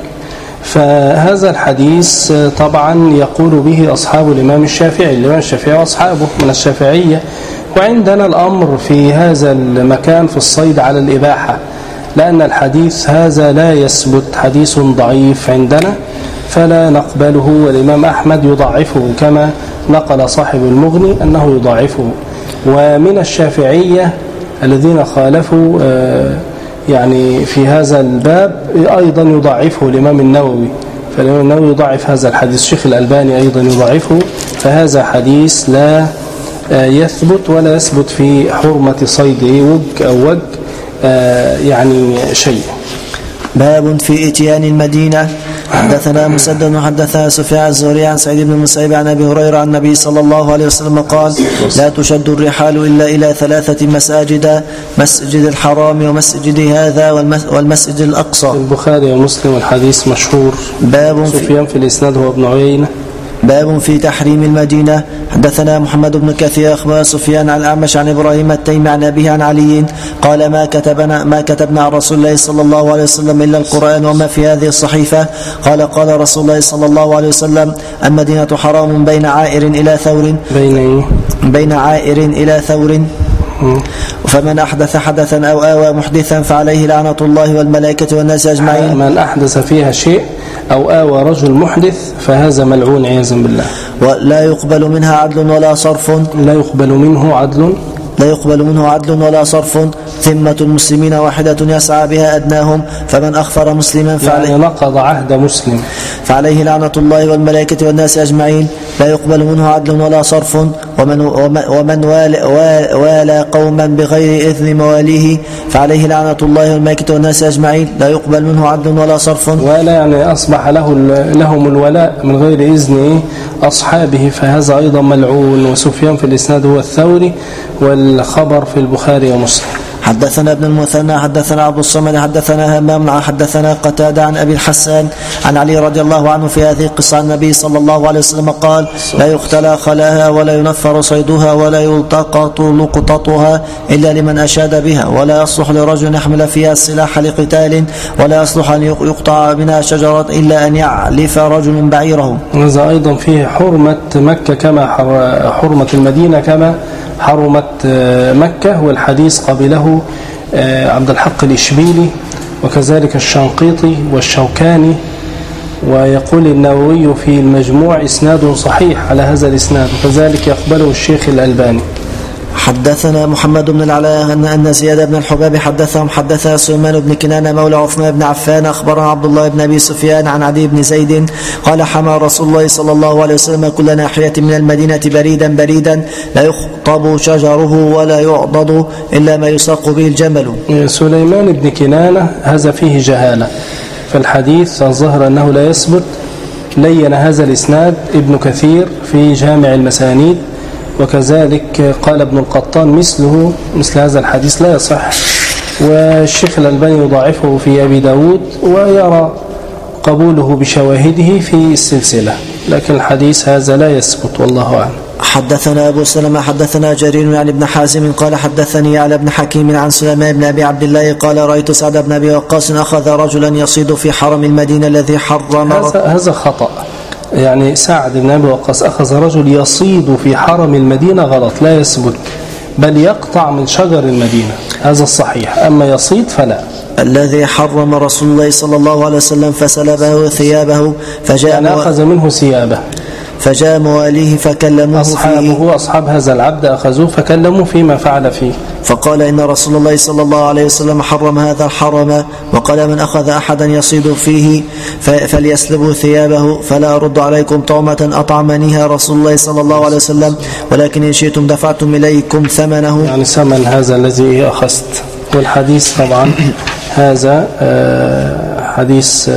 فهذا الحديث طبعا يقول به أصحاب الإمام الشافعي الإمام الشافعي وأصحابه من الشافعية. وعندنا الأمر في هذا المكان في الصيد على الإباحة لأن الحديث هذا لا يثبت حديث ضعيف عندنا فلا نقبله. والإمام أحمد يضعفه كما نقل صاحب المغني أنه يضعفه. ومن الشافعية الذين خالفوا يعني في هذا الباب أيضا يضعفه الإمام النووي. فالإمام النووي يضعف هذا الحديث. الشيخ الألباني أيضا يضعفه. فهذا حديث لا يثبت ولا يثبت في حرمة صيد وج أو وج يعني شيء. باب في إتيان المدينة. حدثنا مسدد وحدثنا سفيان الزهري عن سعيد بن المسيب عن أبي هريرة عن النبي صلى الله عليه وسلم قال لا تشد الرحال إلا إلى ثلاثة مساجد مسجد الحرام ومسجد هذا والمسجد الأقصى. البخاري ومسلم والحديث مشهور. باب سفيان في الإسناد هو ابن عيينة. باب في تحريم المدينة. حدثنا محمد بن كثير أخبر سفيان عن الأعمش عن إبراهيم التيمي عن أبيه عن علي قال ما كتبنا ما كتبنا عن رسول الله صلى الله عليه وسلم إلا القرآن وما في هذه الصحيفة. قال قال رسول الله صلى الله عليه وسلم المدينة حرام بين عائر إلى ثور بين بين عائر إلى ثور فمن أحدث حدثا أو آوى محدثا فعليه لعنة الله والملائكة والناس أجمعين. من أحدث فيها شيء أو آوى رجل محدث فهذا ملعون عياذا بالله. ولا يقبل منها عدل ولا صرف. لا يقبل منه عدل لا يقبل منه عدل ولا صرف. ذمة المسلمين واحدة يسعى بها أدناهم، فمن أخفر مسلما فعليه يعني نقض عهد مسلم فعليه لعنة الله والملائكة والناس أجمعين، لا يقبل منه عدل ولا صرف. ومن, ومن والى, والى قوما بغير إذن مواليه فعليه لعنة الله والملائكة والناس أجمعين، لا يقبل منه عدل ولا صرف. ولا يعني أصبح له لهم الولاء من غير إذن أصحابه، فهذا أيضا ملعون. وسفيان في الإسناد هو الثوري، والخبر في البخاري ومسلم. حدثنا ابن المثنى حدثنا عبد الصمد حدثنا همام حدثنا قتادة عن أبي الحسان عن علي رضي الله عنه في هذه القصة عن النبي صلى الله عليه وسلم قال: لا يختلى خلاها ولا ينفر صيدها ولا يلتقط لقطتها إلا لمن أشاد بها، ولا يصلح لرجل يحمل فيها السلاح لقتال، ولا يصلح أن يقطع منها شجرة إلا أن يعلف رجل بعيره. هذا أيضا فيه حرمة مكة كما حرمة المدينة كما حرمت مكة، والحديث قبله عبد الحق الإشبيلي وكذلك الشنقيطي والشوكاني. ويقول النووي في المجموع إسناد صحيح على هذا الإسناد، وكذلك يقبله الشيخ الألباني. حدثنا محمد بن العلاء أن زياد بن الحباب حدثهم حدثنا سليمان بن كنانة مولى عثمان بن عفان أخبرنا عبد الله بن أبي سفيان عن عدي بن زيد قال: حمى رسول الله صلى الله عليه وسلم كل ناحية من المدينة بريدا بريدا لا يخطب شجره ولا يعضد إلا ما يساق به الجمل. سليمان بن كنانة هذا فيه جهالة في الحديث، الظاهر أنه لا يثبت. لين هذا الإسناد ابن كثير في جامع المسانيد، وكذلك قال ابن القطان مثله مثل هذا الحديث لا يصح. والشيخ الألباني يضاعفه في أبي داود ويرى قبوله بشواهده في السلسلة، لكن الحديث هذا لا يثبت والله أعلم. حدثنا أبو سلمة حدثنا جرير عن ابن حازم قال: حدثني على ابن حكيم عن سليمان بن أبي عبد الله قال: رأيت سعد بن أبي وقاص أخذ رجلا يصيد في حرم المدينة الذي حرم. هذا, هذا خطأ. يعني سعد بن أبي وقاص أخذ رجل يصيد في حرم المدينة غلط، لا يثبت، بل يقطع من شجر المدينة، هذا الصحيح. أما يصيد فلا. الذي حرم رسول الله صلى الله عليه وسلم فسلبه ثيابه فجاء يعني أخذ منه ثيابه فجاء مواليه فكلموه أصحابه أصحاب هذا العبد أخذوه فكلموه فيما فعل فيه، فقال: إن رسول الله صلى الله عليه وسلم حرم هذا الحرم، وقال: من أخذ أحدا يصيد فيه فليسلبه ثيابه، فلا أرد عليكم طعمة أطعمنيها رسول الله صلى الله عليه وسلم، ولكن إن شئتم دفعتم إليكم ثمنه. يعني ثمن هذا الذي أخذت. والحديث طبعا هذا حديث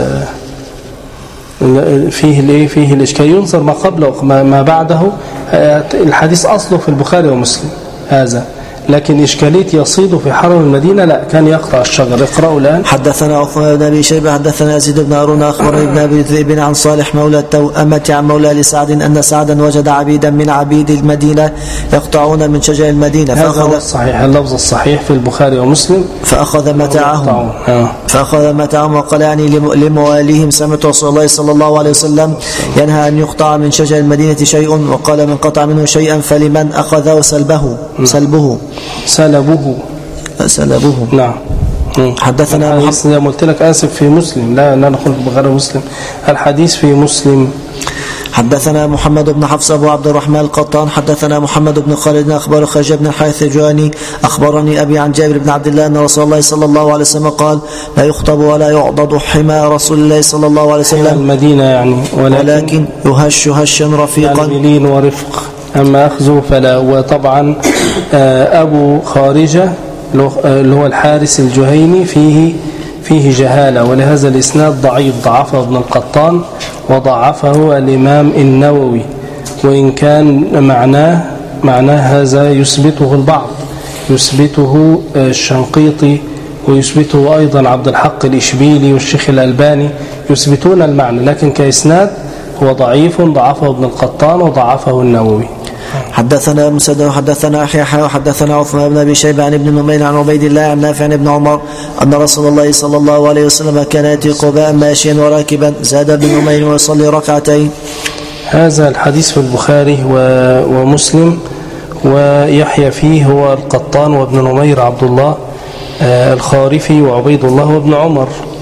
فيه الايه فيه الاشكال، ينظر ما قبله وما بعده. الحديث اصله في البخاري ومسلم هذا، لكن إشكالية يصيد في حرم المدينة لا، كان يقطع الشجر. اقرأوا الآن. حدثنا عثمان بن أبي شيبة حدثنا يزيد بن هارون أخبرني ابن أبي ذئب عن صالح مولى التوأمة عن مولى لسعد أن سعدا وجد عبيدا من عبيد المدينة يقطعون من شجر المدينة، هذا هو الصحيح، اللفظ الصحيح في البخاري ومسلم. فأخذ متاعهم فأخذ متاعهم وقال: يعني لمواليهم: سمعت رسول الله صلى الله عليه وسلم ينهى أن يقطع من شجر المدينة شيء، وقال: من قطع منه شيئا فلمن أخذه سلبه سلبه سلبه سلبه نعم. حدثنا محمد زي ما قلت لك آسف في مسلم، لا لا نقول في البخاري ومسلم، الحديث في مسلم. حدثنا محمد بن حفص أبو عبد الرحمن القطان حدثنا محمد بن خالد أخبر خرج بن الحارث الجواني أخبرني أبي عن جابر بن عبد الله أن رسول الله صلى الله عليه وسلم قال: لا يخطب ولا يعضد حمى رسول الله صلى الله عليه وسلم المدينة يعني، ولكن, ولكن يهش هشا رفيقا يعني بلين ورفق، أما أخذه فلا. وطبعا أبو خارجة اللي هو الحارس الجهيني فيه فيه جهالة، ولهذا الإسناد ضعيف، ضعفه ابن القطان وضعفه الإمام النووي، وإن كان معناه معناه هذا يثبته البعض، يثبته الشنقيطي ويثبته أيضا عبد الحق الإشبيلي والشيخ الألباني يثبتون المعنى، لكن كإسناد هو ضعيف، ضعفه ابن القطان وضعفه النووي. حدثنا مسدد حدثنا يحيى حدثنا عثمان بن ابي شيبه عن ابن نمير عن عبيد الله عن نافع عن ابن عمر ان رسول الله صلى الله عليه وسلم كان ياتي قباء ماشيا وراكبا، زاد ابن نمير ويصلي ركعتين. هذا الحديث في البخاري ومسلم، ويحيى فيه هو القطان وابن نمير عبد الله الخارفي وعبيد الله وابن عمر،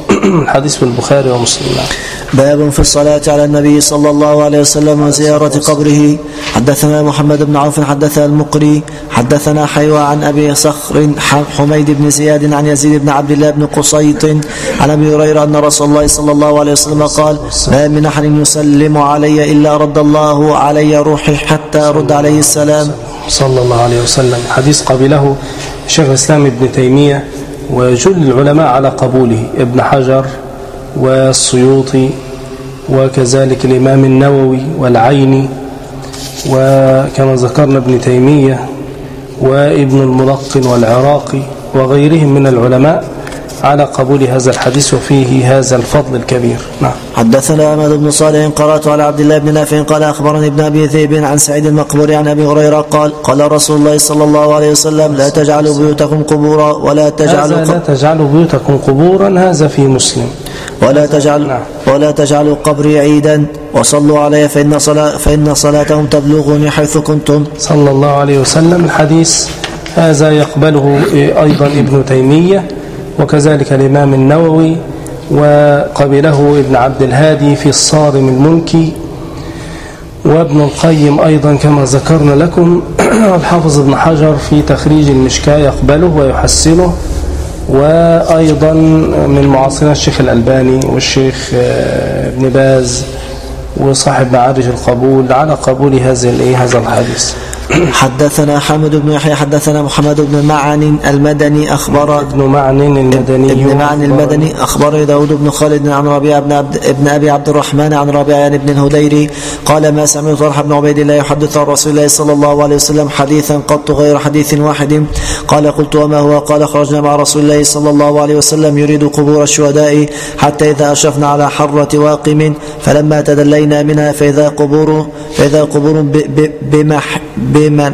الحديث في البخاري ومسلم. باب في الصلاة على النبي صلى الله عليه وسلم وزيارة قبره. حدثنا محمد بن عوف حدثنا المقري حدثنا حيوى عن أبي صخر حميد بن زياد عن يزيد بن عبد الله بن قصيط عن أبي هريرة أن رسول الله صلى الله عليه وسلم قال: ما من أحد يسلم علي إلا رد الله علي روحي حتى أرد عليه السلام. صلى الله عليه وسلم. حديث قبله شيخ الإسلام ابن تيمية وجل العلماء على قبوله، ابن حجر والسيوطي وكذلك الإمام النووي والعيني، وكما ذكرنا ابن تيمية وابن الملقن والعراقي وغيرهم من العلماء على قبول هذا الحديث وفيه هذا الفضل الكبير. نعم. حدثنا أحمد بن صالح قرأت على عبد الله بن نافع قال أخبرني ابن أبي ذئب عن سعيد المقبوري عن أبي هريرة قال: قال رسول الله صلى الله عليه وسلم: لا تجعلوا بيوتكم قبورا ولا تجعلوا لا تجعلوا بيوتكم قبورا، هذا في مسلم. ولا تجعلوا نعم. ولا تجعلوا قبري عيدا وصلوا علي فإن صلاة فإن صلاتهم تبلغني حيث كنتم. صلى الله عليه وسلم. الحديث هذا يقبله أيضا ابن تيمية وكذلك الإمام النووي، وقبله ابن عبد الهادي في الصارم المنكي، وابن القيم أيضا كما ذكرنا لكم، والحافظ ابن حجر في تخريج المشكاة يقبله ويحسنه، وأيضا من معاصرين الشيخ الألباني والشيخ ابن باز وصاحب معارج القبول على قبول هذا هذا الحديث. حدثنا حامد بن يحيى حدثنا محمد بن معن المدني أخبر ابن معن المدني ابن معن المدني أخبر داود بن خالد عن ربيع بن عبد ابن أبي عبد الرحمن عن ربيع بن الهديري قال: ما سمعت طلحة بن عبيد الله يحدث عن رسول الله صلى الله عليه وسلم حديثا قط غير حديث واحد. قال: قلت: وما هو؟ قال: خرجنا مع رسول الله صلى الله عليه وسلم يريد قبور الشهداء حتى إذا أشرفنا على حرة واقم فلما تدلينا منها فإذا قبور فإذا قبور بمح بمن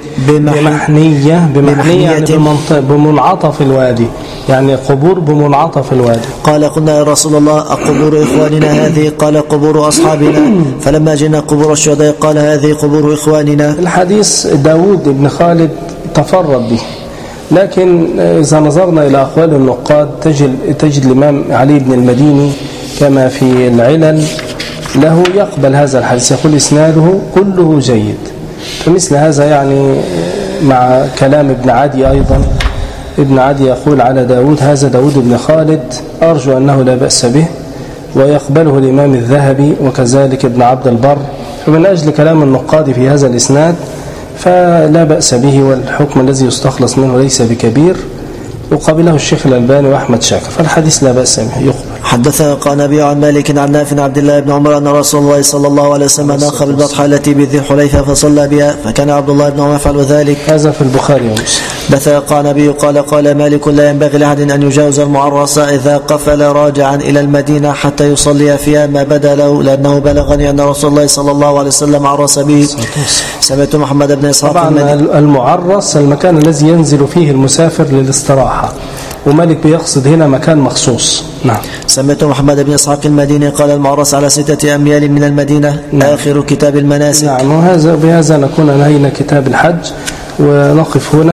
بمحنية بمحنية يعني بمنعطف الوادي، يعني قبور بمنعطف الوادي. قال: قلنا يا رسول الله: أقبور إخواننا هذه؟ قال: قبور أصحابنا. فلما جئنا قبور الشهداء قال: هذه قبور إخواننا. الحديث داود بن خالد تفرد به، لكن إذا نظرنا إلى أقوال النقاد تجد, تجد الإمام علي بن المديني كما في العلل له يقبل هذا الحديث، يقول إسناده كله جيد. فمثل هذا يعني مع كلام ابن عدي أيضا، ابن عدي يقول على داود: هذا داود بن خالد أرجو أنه لا بأس به، ويقبله الإمام الذهبي وكذلك ابن عبد البر. فمن أجل كلام النقاد في هذا الإسناد فلا بأس به، والحكم الذي يستخلص منه ليس بكبير، وقبله الشيخ الألباني وأحمد شاكر، فالحديث لا بأس به يقبل. حدثنا قانبي عن مالك عن نافع عبد الله بن عمر أن رسول الله صلى الله عليه وسلم ناخ بالبطحة التي بذي حليفة فصلى بها، فكان عبد الله بن عمر يفعل ذلك. هذا في البخاري ومسلم. حدثنا قانبي قال: قال مالك: لا ينبغي لأحد أن يجاوز المعرص إذا قفل راجعا إلى المدينة حتى يصلي فيها ما بدا له، لأنه بلغني أن رسول الله صلى الله عليه وسلم عرس به. سمعت محمد بن إسحاق. طبعا المعرس المكان الذي ينزل فيه المسافر للاستراحة، ومالك بيقصد هنا مكان مخصوص. نعم. سمعت محمد بن إسحاق المديني قال: المعرس على ستة أميال من المدينة. نعم. آخر كتاب المناسك. نعم. وهذا بهذا نكون نهينا كتاب الحج، ونقف هنا.